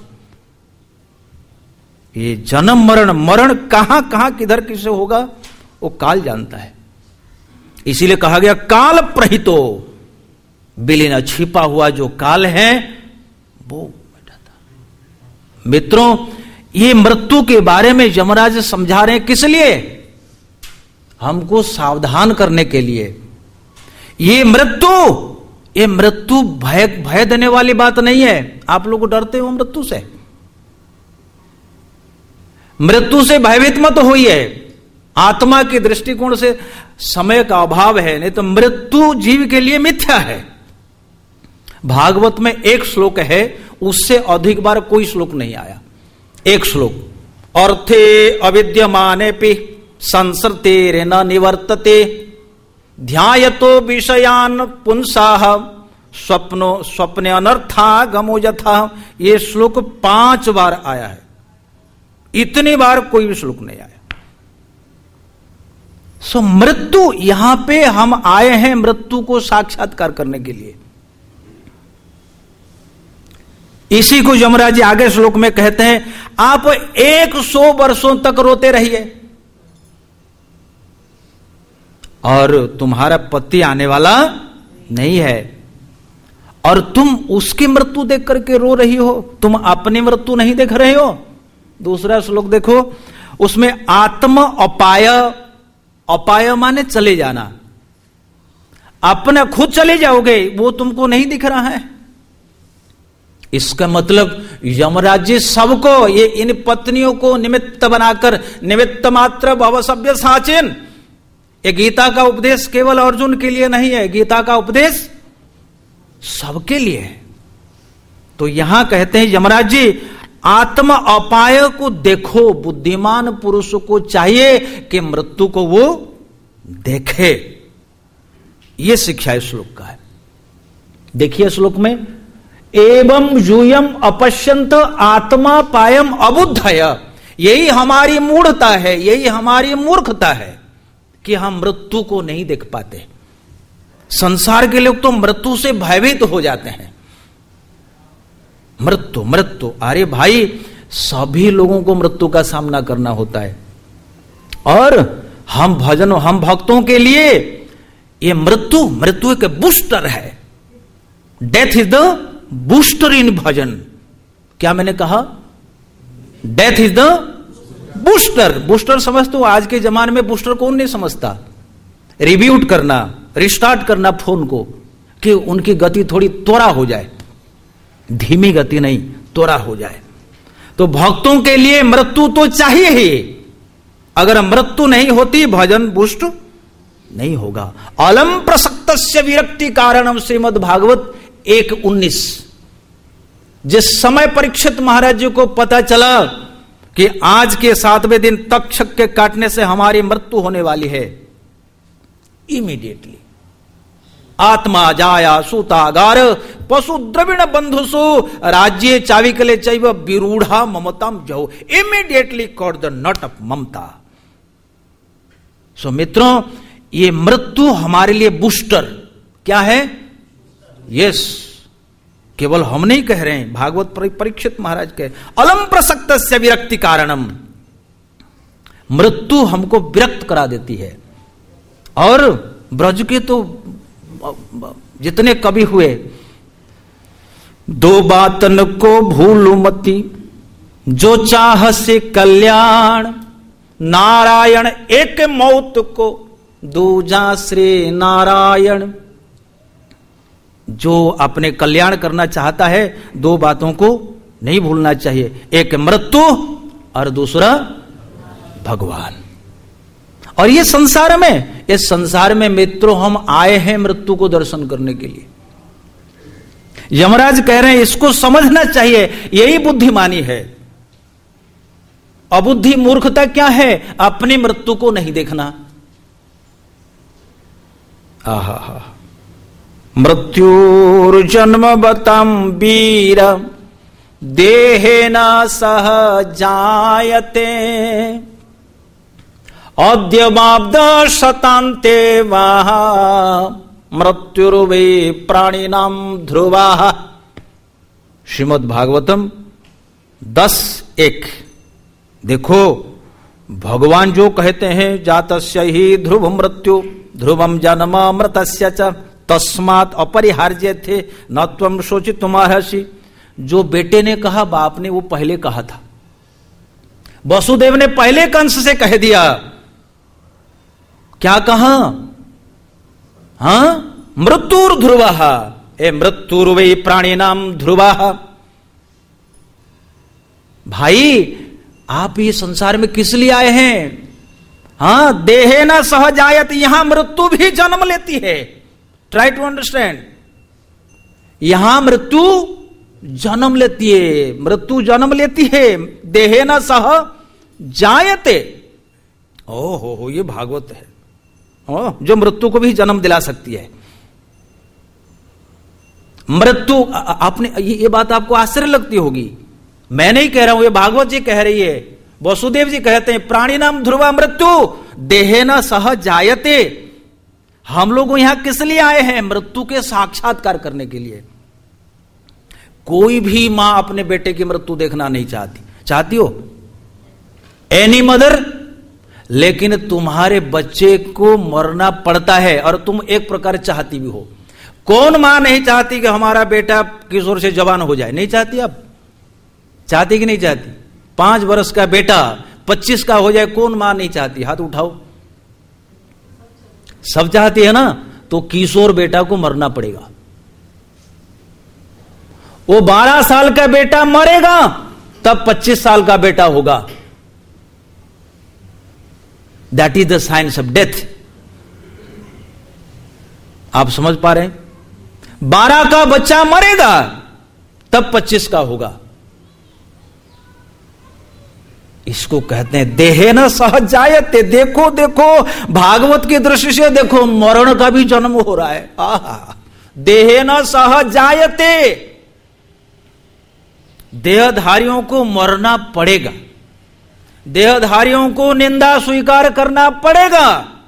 ये जन्म मरण, मरण कहां कहां किधर किसे होगा वो काल जानता है। इसीलिए कहा गया काल प्रहितो। विलीन छिपा हुआ जो काल है वो बैठाता। मित्रों, ये मृत्यु के बारे में यमराज समझा रहे हैं। किस लिए? हमको सावधान करने के लिए। ये मृत्यु भय देने वाली बात नहीं है। आप लोग डरते हो मृत्यु से? मृत्यु से भयभीत मत होइए। आत्मा के दृष्टिकोण से समय का अभाव है, नहीं तो मृत्यु जीव के लिए मिथ्या है। भागवत में एक श्लोक है, उससे अधिक बार कोई श्लोक नहीं आया। एक श्लोक, अर्थे अविद्यमाने पे संसर्तेरे न निवर्तते, ध्यायतो विषयान पुंसाह स्वप्ने अनर्थागमो यथा। ये श्लोक 5 बार आया है। इतनी बार कोई भी श्लोक नहीं आया। सो मृत्यु, यहां पे हम आए हैं मृत्यु को साक्षात्कार करने के लिए। इसी को यमराज जी आगे श्लोक में कहते हैं, आप 100 वर्षों तक रोते रहिए और तुम्हारा पति आने वाला नहीं है, और तुम उसकी मृत्यु देख करके रो रही हो, तुम अपनी मृत्यु नहीं देख रहे हो। दूसरा श्लोक देखो, उसमें आत्म अपाय, अपाय माने चले जाना, अपने खुद चले जाओगे, वो तुमको नहीं दिख रहा है। इसका मतलब यमराज जी सबको, ये इन पत्नियों को निमित्त बनाकर, निमित्त मात्र भव सभ्य साचिन। ये गीता का उपदेश केवल अर्जुन के लिए नहीं है, गीता का उपदेश सबके लिए है। तो यहां कहते हैं यमराज जी, आत्म अपाय को देखो। बुद्धिमान पुरुष को चाहिए कि मृत्यु को वो देखे। ये शिक्षा इस श्लोक का है। देखिए श्लोक में, एवं यूयम अपश्यंत आत्मा पायम अबुद्धय। यही हमारी मूढ़ता है, यही हमारी मूर्खता है कि हम मृत्यु को नहीं देख पाते। संसार के लोग तो मृत्यु से भयभीत हो जाते हैं। मृत्यु मृत्यु, अरे भाई सभी लोगों को मृत्यु का सामना करना होता है। और हम भक्तों के लिए ये मृत्यु एक बूस्टर है। Death is the booster in bhajan. क्या मैंने कहा? Death is the booster. Booster समझते हो? आज के जमाने में बूस्टर कौन नहीं समझता? रिब्यूट करना, रिस्टार्ट करना फोन को कि उनकी गति थोड़ी त्वरा हो जाए, धीमी गति नहीं, त्वरा हो जाए। तो भक्तों के लिए मृत्यु तो चाहिए ही। अगर मृत्यु नहीं होती भजन बूस्ट नहीं होगा। अलम प्रसक्तस्य विरक्ति कारणम, श्रीमद् भागवत 1:19। जिस समय परीक्षित महाराज जी को पता चला कि आज के 7वें दिन तक्षक के काटने से हमारी मृत्यु होने वाली है, इमीडिएटली आत्मा जाया सूतागार पशु द्रविण बंधुसु राज्ये चाविकले चैव विरूढ़ा ममताम जहो। Immediately caught the nut of mamta. So मित्रों, ये मृत्यु हमारे लिए बूस्टर क्या है? यस, केवल हम नहीं कह रहे हैं, भागवत परीक्षित महाराज कह, अलम प्रसक्तस्य विरक्ति कारणम। मृत्यु हमको विरक्त करा देती है। और ब्रज के तो जितने कवि हुए, दो बातन को भूलू मती जो चाह से कल्याण, नारायण एक मौत को दूजा श्री नारायण। जो अपने कल्याण करना चाहता है दो बातों को नहीं भूलना चाहिए, एक मृत्यु और दूसरा भगवान। और ये संसार में, इस संसार में मित्रों हम आए हैं मृत्यु को दर्शन करने के लिए। यमराज कह रहे हैं इसको समझना चाहिए, यही बुद्धिमानी है। अबुद्धि मूर्खता क्या है? अपनी मृत्यु को नहीं देखना। आहा, मृत्युर्जन्म बताम वीर देहेन सह जायते, अद्यवाब्द शतान्ते वहा मृत्युर्वे प्राणिनाम ध्रुवा। श्रीमद् भागवतम 10:1। देखो भगवान जो कहते हैं, जातस्य ही ध्रुव मृत्यु ध्रुवम जन्म मृतस्य च तस्मात् अपरिहार्य थे न त्वं शोचितुमर्हसि। जो बेटे ने कहा बाप ने वो पहले कहा था। वसुदेव ने पहले कंस से कह दिया। क्या कहा? मृत्युर ध्रुवः, ए मृत्युर्वै प्राणिनाम ध्रुवः। भाई आप ये संसार में किस लिए आए हैं? देहेन सह जायते, यहां मृत्यु भी जन्म लेती है। Try to understand. यहां मृत्यु जन्म लेती है, मृत्यु जन्म लेती है। देहेन सह जायते, ओहो ये भागवत है जो मृत्यु को भी जन्म दिला सकती है। मृत्यु, आपने ये बात आपको आश्चर्य लगती होगी, मैं नहीं कह रहा हूं, ये भागवत जी कह रही है। वसुदेव जी कहते हैं प्राणिनाम ध्रुवा मृत्यु देहेन सह जायते। हम लोग यहां किस लिए आए हैं? मृत्यु के साक्षात्कार करने के लिए। कोई भी मां अपने बेटे की मृत्यु देखना नहीं चाहती। चाहती हो? Any mother? लेकिन तुम्हारे बच्चे को मरना पड़ता है और तुम एक प्रकार चाहती भी हो। कौन मां नहीं चाहती कि हमारा बेटा किशोर से जवान हो जाए? नहीं चाहती। अब चाहती कि नहीं चाहती? 5 वर्ष का बेटा 25 का हो जाए, कौन मां नहीं चाहती? हाथ उठाओ। सब चाहती है ना। तो किशोर बेटा को मरना पड़ेगा। वो 12 साल का बेटा मरेगा तब 25 साल का बेटा होगा। That is the science of death. आप समझ पा रहे हैं? 12 का बच्चा मरेगा तब 25 का होगा। इसको कहते हैं देहेन सह जायते। देखो देखो भागवत की दृष्टि से देखो, मरण का भी जन्म हो रहा है। आहा, देहेन सह जायते, देहधारियों को मरना पड़ेगा, देहधारियों को निंदा स्वीकार करना पड़ेगा।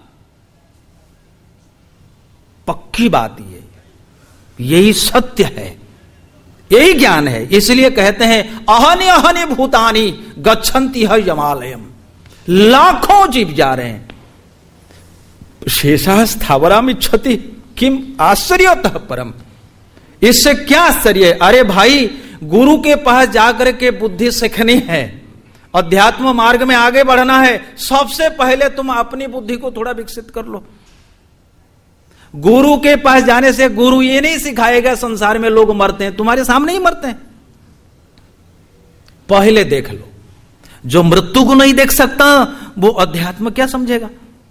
पक्की बात यही सत्य है, यही ज्ञान है। इसलिए कहते हैं अहनि अहनि भूतानि गच्छन्ति है यमालयम। लाखों जीव जा रहे हैं। शेषा स्थावरामिच्छति किम आश्चर्यतः परम। इससे क्या आश्चर्य है? अरे भाई, गुरु के पास जाकर के बुद्धि सीखनी है, अध्यात्म मार्ग में आगे बढ़ना है, सबसे पहले तुम अपनी बुद्धि को थोड़ा विकसित कर लो। गुरु के पास जाने से गुरु ये नहीं सिखाएगा संसार में लोग मरते हैं, तुम्हारे सामने ही मरते हैं। पहले देख लो। जो मृत्यु को नहीं देख सकता वो अध्यात्म क्या समझेगा?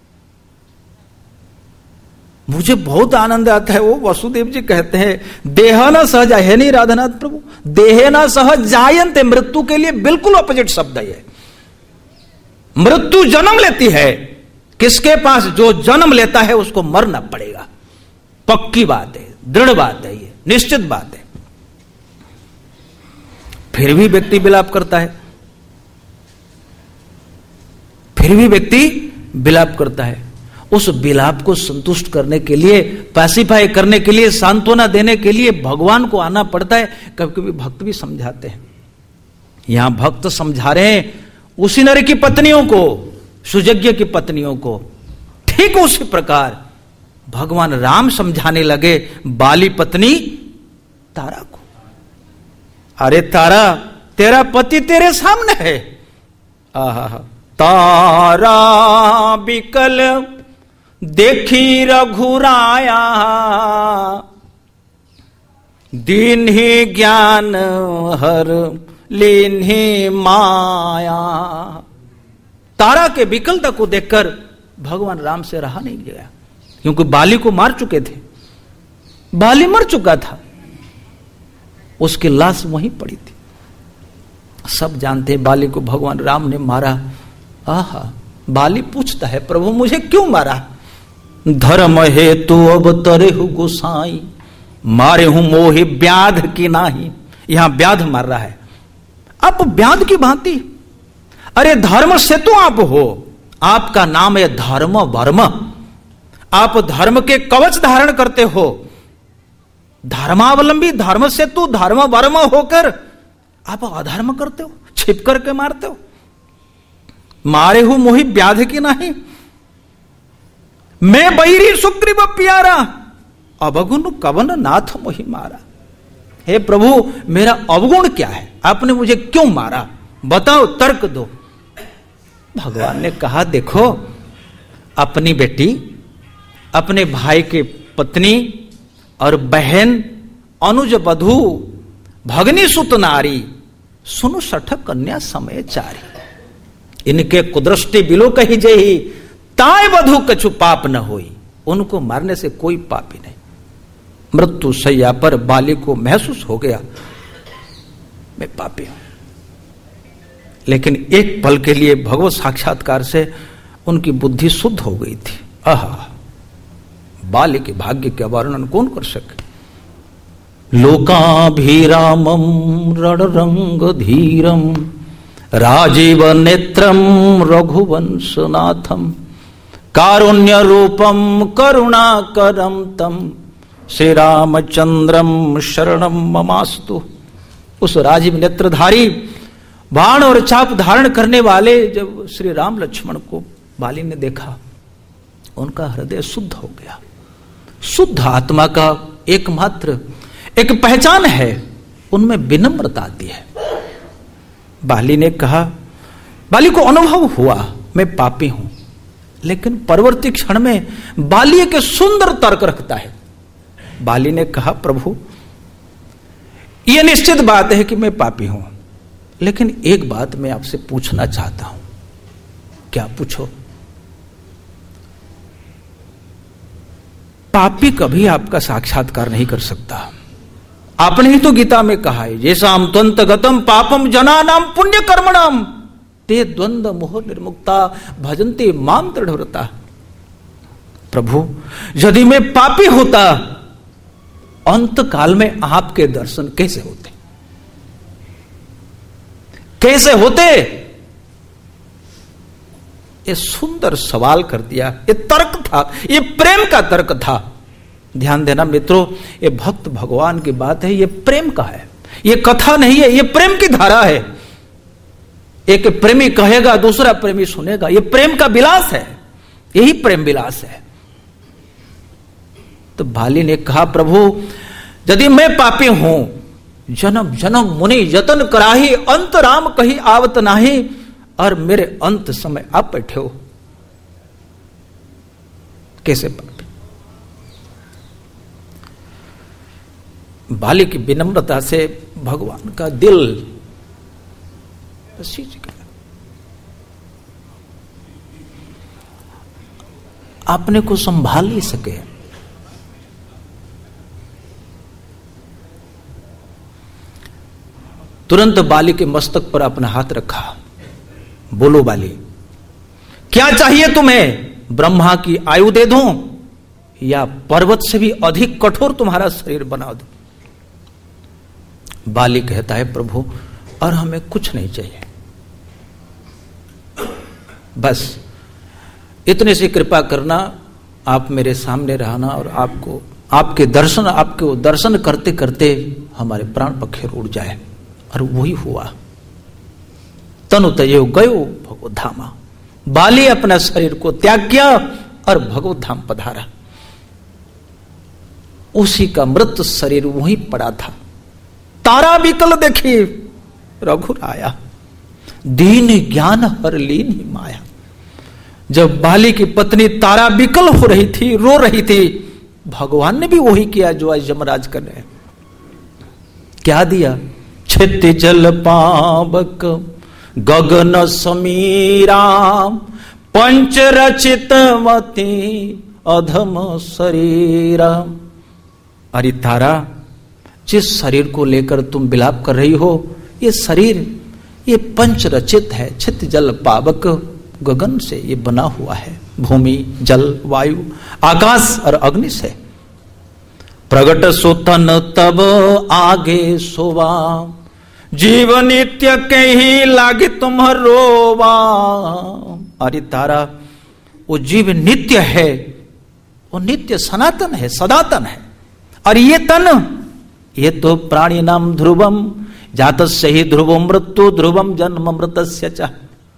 मुझे बहुत आनंद आता है, वो वसुदेव जी कहते हैं देह न सह जाय, है नहीं राधानाथ प्रभु, देह न सह जायन्ते। मृत्यु के लिए बिल्कुल ऑपोजिट शब्द है। मृत्यु जन्म लेती है, किसके पास? जो जन्म लेता है उसको मरना पड़ेगा। पक्की बात है, दृढ़ बात है, ये निश्चित बात है। फिर भी व्यक्ति विलाप करता है, फिर भी व्यक्ति विलाप करता है। उस विलाप को संतुष्ट करने के लिए, पैसिफाई करने के लिए, सांत्वना देने के लिए भगवान को आना पड़ता है। कभी कभी भक्त भी समझाते हैं। यहां भक्त समझा रहे हैं उसी नर की पत्नियों को, सुजज्ञ की पत्नियों को। ठीक उसी प्रकार भगवान राम समझाने लगे बाली पत्नी तारा को। अरे तारा, तेरा पति तेरे सामने है। आहा, तारा बिकल देखी रघुराया, दीन ही ज्ञान हर लीन ही माया। तारा के विकलता को देखकर भगवान राम से रहा नहीं गया, क्योंकि बाली को मार चुके थे। बाली मर चुका था, उसकी लाश वहीं पड़ी थी। सब जानते हैं बाली को भगवान राम ने मारा। आहा, बाली पूछता है प्रभु मुझे क्यों मारा? धर्म हेतु अवतरे हु गोसाई, मारे हूं मोहि व्याध की नाही। यहां व्याध मार रहा है, आप व्याध की भांति। अरे धर्म से तो आप हो, आपका नाम है धर्म वर्म, आप धर्म के कवच धारण करते हो। धर्मावलंबी, धर्म से तू धर्म वर्म होकर आप अधर्म करते हो, छिप करके मारते हो। मारे हूं मोहि व्याध की नहीं, मैं बैरी सुग्रीव प्यारा, अवगुण कवन नाथ मोहि मारा। हे प्रभु, मेरा अवगुण क्या है? आपने मुझे क्यों मारा? बताओ, तर्क दो। भगवान ने कहा देखो, अपनी बेटी, अपने भाई की पत्नी और बहन, अनुज वधू, भगनी सुत नारी, सुनु सठ कन्या समय चारी। इनके कुदृष्टि बिलो कही जही, ताय वधु कछु पाप न होई। उनको मारने से कोई पाप ही नहीं। मृत्यु शैया पर बाली को महसूस हो गया मैं पापी हूं, लेकिन एक पल के लिए भगवत साक्षात्कार से उनकी बुद्धि शुद्ध हो गई थी। आहा, बाली के भाग्य का वर्णन कौन कर सके। लोकाभिरामम रणरंग धीरम, राजीव नेत्रम रघुवंशनाथम, कारुण्य रूपम करुणाकरम तम, श्री रामचंद्रम शरणम ममास्तु। उस राजीव नेत्रधारी, बाण और चाप धारण करने वाले जब श्री राम लक्ष्मण को बाली ने देखा, उनका हृदय शुद्ध हो गया। शुद्ध आत्मा का एकमात्र एक पहचान है, उनमें विनम्रता आती है। बाली ने कहा, बाली को अनुभव हुआ मैं पापी हूं, लेकिन परवर्ती क्षण में बाली के सुंदर तर्क रखता है। बाली ने कहा प्रभु, यह निश्चित बात है कि मैं पापी हूं, लेकिन एक बात मैं आपसे पूछना चाहता हूं। क्या? पूछो। पापी कभी आपका साक्षात्कार नहीं कर सकता। आपने ही तो गीता में कहा है, जैसा हम त्वंत गतम पापम जनानाम पुण्य कर्मणाम ते द्वंद्व मोह निर्मुक्ता भजन्ते माम दृढ़व्रता। प्रभु, यदि मैं पापी होता अंत काल में आपके दर्शन कैसे होते, कैसे होते? ये सुंदर सवाल कर दिया। ये तर्क था, ये प्रेम का तर्क था। ध्यान देना मित्रों, ये भक्त भगवान की बात है, ये प्रेम का है, ये कथा नहीं है, ये प्रेम की धारा है। एक प्रेमी कहेगा, दूसरा प्रेमी सुनेगा। ये प्रेम का विलास है, यही प्रेम विलास है। तो बाली ने कहा, प्रभु यदि मैं पापी हूं, जन्म जन्म मुनि यतन कराही, अंत राम कही आवत नाही, और मेरे अंत समय आप बैठे हो, कैसे पापी? बाली की विनम्रता से भगवान का दिल सींच गया। अपने को संभाल नहीं सके। तुरंत बाली के मस्तक पर अपना हाथ रखा। बोलो बाली, क्या चाहिए तुम्हें? ब्रह्मा की आयु दे दूं या पर्वत से भी अधिक कठोर तुम्हारा शरीर बना दूं? बाली कहता है, प्रभु और हमें कुछ नहीं चाहिए, बस इतने से कृपा करना, आप मेरे सामने रहना और आपको आपके दर्शन करते करते हमारे प्राण पखेर उड़ जाए। और वही हुआ। तनु तयो गयो भगवत धामा। बाली अपना शरीर को त्याग किया और भगवत धाम पधारा। उसी का मृत शरीर वहीं पड़ा था। तारा विकल देखी रघुर आया, दीन ज्ञान हर लीन माया। जब बाली की पत्नी तारा विकल हो रही थी, रो रही थी, भगवान ने भी वही किया जो आज यमराज कर रहे हैं। क्या दिया? क्षिति जल पावक गगन समीरा, पंच रचितवती अधम शरीरा। अरे तारा, जिस शरीर को लेकर तुम विलाप कर रही हो, ये शरीर ये पंच रचित है, छित जल पावक, गगन से ये बना हुआ है, भूमि जल वायु आकाश और अग्नि से। प्रगट सुतन तब आगे सोवा, जीव नित्य कहीं लागे तुम रोवा। अरे तारा, वो जीव नित्य है, वो नित्य सनातन है, सदातन है। और ये तन, ये तो प्राणी नाम ध्रुवम, जातस्य ही ध्रुवो मृत्यु, ध्रुवम जन्म मृतस्य च।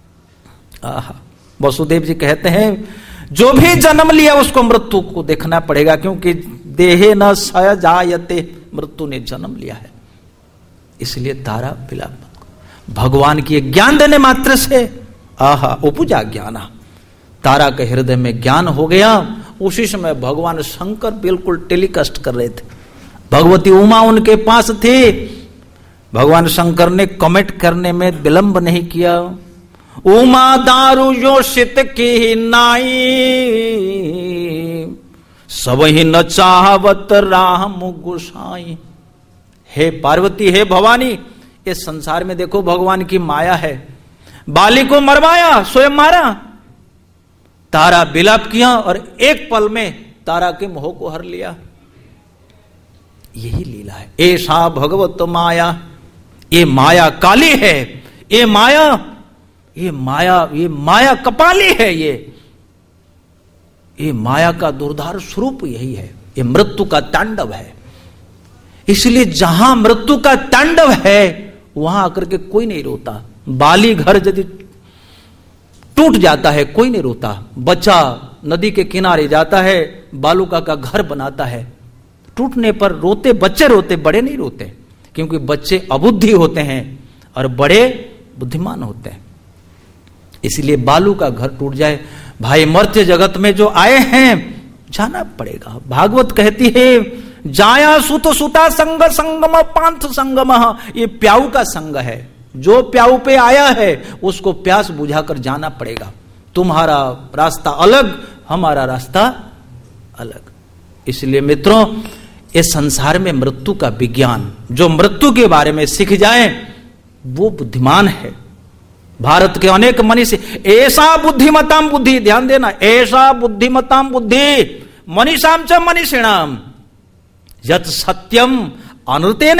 वसुदेव जी कहते हैं, जो भी जन्म लिया उसको मृत्यु को देखना पड़ेगा, क्योंकि देहे न स जायते, मृत्यु ने जन्म लिया है। इसलिए तारा विलाप, भगवान की ज्ञान देने मात्र से उपजा ज्ञाना, तारा के हृदय में ज्ञान हो गया। उसी समय भगवान शंकर बिल्कुल टेलीकास्ट कर रहे थे। भगवती उमा उनके पास थी। भगवान शंकर ने कमेंट करने में विलंब नहीं किया। उमा दारू योषित की नाई, सबही न चाहवत राम गोसाई। हे पार्वती, हे भवानी, इस संसार में देखो भगवान की माया है। बाली को मरवाया, स्वयं मारा। तारा विलाप किया और एक पल में तारा के मोह को हर लिया। यही लीला है। ऐसा भगवत माया, ये माया काली है, ये माया कपाली है। ये माया का दुर्धार स्वरूप यही है। ये मृत्यु का तांडव है। इसलिए जहां मृत्यु का तांडव है, वहां आकर के कोई नहीं रोता। बाली घर यदि टूट जाता है, कोई नहीं रोता। बच्चा नदी के किनारे जाता है, बालुका का घर बनाता है, टूटने पर रोते, बच्चे रोते, बड़े नहीं रोते, क्योंकि बच्चे अबुद्धि होते हैं और बड़े बुद्धिमान होते हैं। इसलिए बालू का घर टूट जाए, भाई मर्त्य जगत में जो आए हैं जाना पड़ेगा। भागवत कहती है, जाया सुत सुता संग संगम पांथ संगम। ये प्याऊ का संग है। जो प्याऊ पे आया है उसको प्यास बुझाकर जाना पड़ेगा। तुम्हारा रास्ता अलग, हमारा रास्ता अलग। इसलिए मित्रों, इस संसार में मृत्यु का विज्ञान, जो मृत्यु के बारे में सीख जाए वो बुद्धिमान है। भारत के अनेक मनीषी, ऐसा बुद्धिमताम बुद्धि, ध्यान देना, ऐसा बुद्धिमताम बुद्धि मनीषाम च मनीषिणाम, यत् सत्यम अनृतेन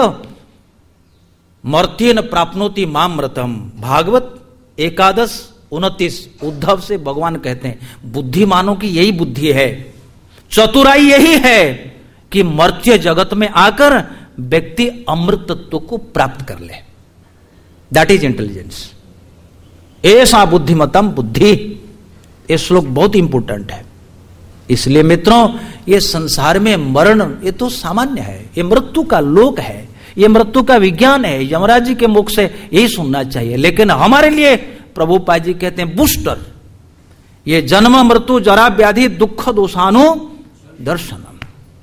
मर्त्येन प्राप्नोति मामृतम। भागवत 11:29 उद्धव से भगवान कहते हैं बुद्धिमानों की यही बुद्धि है, चतुराई यही है कि मर्त्य जगत में आकर व्यक्ति अमृत तत्व को प्राप्त कर ले। That is intelligence. ऐसा बुद्धिमतम बुद्धि। ये श्लोक बहुत इंपॉर्टेंट है। इसलिए मित्रों, ये संसार में मरण ये तो सामान्य है, ये मृत्यु का लोक है, ये मृत्यु का विज्ञान है। यमराज जी के मुख से यही सुनना चाहिए। लेकिन हमारे लिए प्रभुपाद जी कहते हैं बूस्टर, ये जन्म मृत्यु जरा व्याधि दुख दोषानु दर्शनम,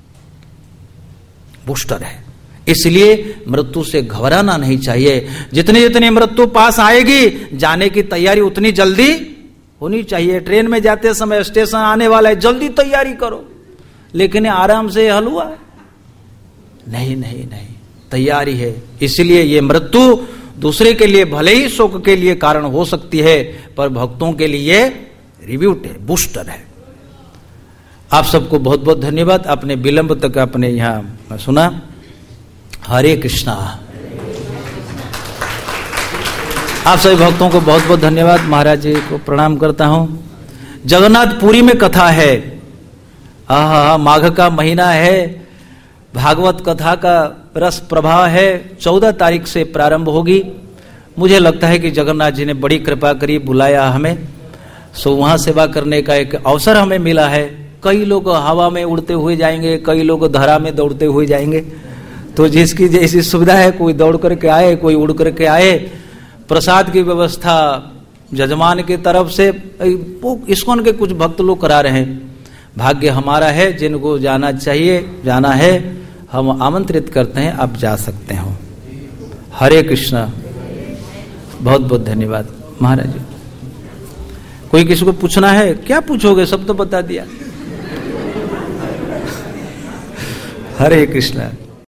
बूस्टर है। इसलिए मृत्यु से घबराना नहीं चाहिए। जितनी जितनी मृत्यु पास आएगी, जाने की तैयारी उतनी जल्दी होनी चाहिए। ट्रेन में जाते समय स्टेशन आने वाला है, जल्दी तैयारी करो। लेकिन आराम से हलवा नहीं नहीं नहीं, तैयारी है। इसलिए ये मृत्यु दूसरे के लिए भले ही शोक के लिए कारण हो सकती है, पर भक्तों के लिए रिव्यूट है, बूस्टर है। आप सबको बहुत बहुत धन्यवाद। आपने विलंब तक आपने यहां सुना। हरे कृष्णा। आप सभी भक्तों को बहुत बहुत धन्यवाद। महाराज जी को प्रणाम करता हूं। जगन्नाथपुरी में कथा है। माघ का महीना है, भागवत कथा का रस प्रभाव है। 14 तारीख से प्रारंभ होगी। मुझे लगता है कि जगन्नाथ जी ने बड़ी कृपा करी, बुलाया हमें, सो वहां सेवा करने का एक अवसर हमें मिला है। कई लोग हवा में उड़ते हुए जाएंगे, कई लोग धरा में दौड़ते हुए जाएंगे। तो जिसकी जैसी सुविधा है, कोई दौड़ करके आए, कोई उड़ करके आए। प्रसाद की व्यवस्था जजमान की तरफ से इस्कॉन के कुछ भक्त लोग करा रहे हैं। भाग्य हमारा है, जिनको जाना चाहिए जाना है, हम आमंत्रित करते हैं, आप जा सकते हो। हरे कृष्णा। बहुत बहुत धन्यवाद महाराज जी। कोई किसी को पूछना है? क्या पूछोगे, सब तो बता दिया। हरे कृष्णा।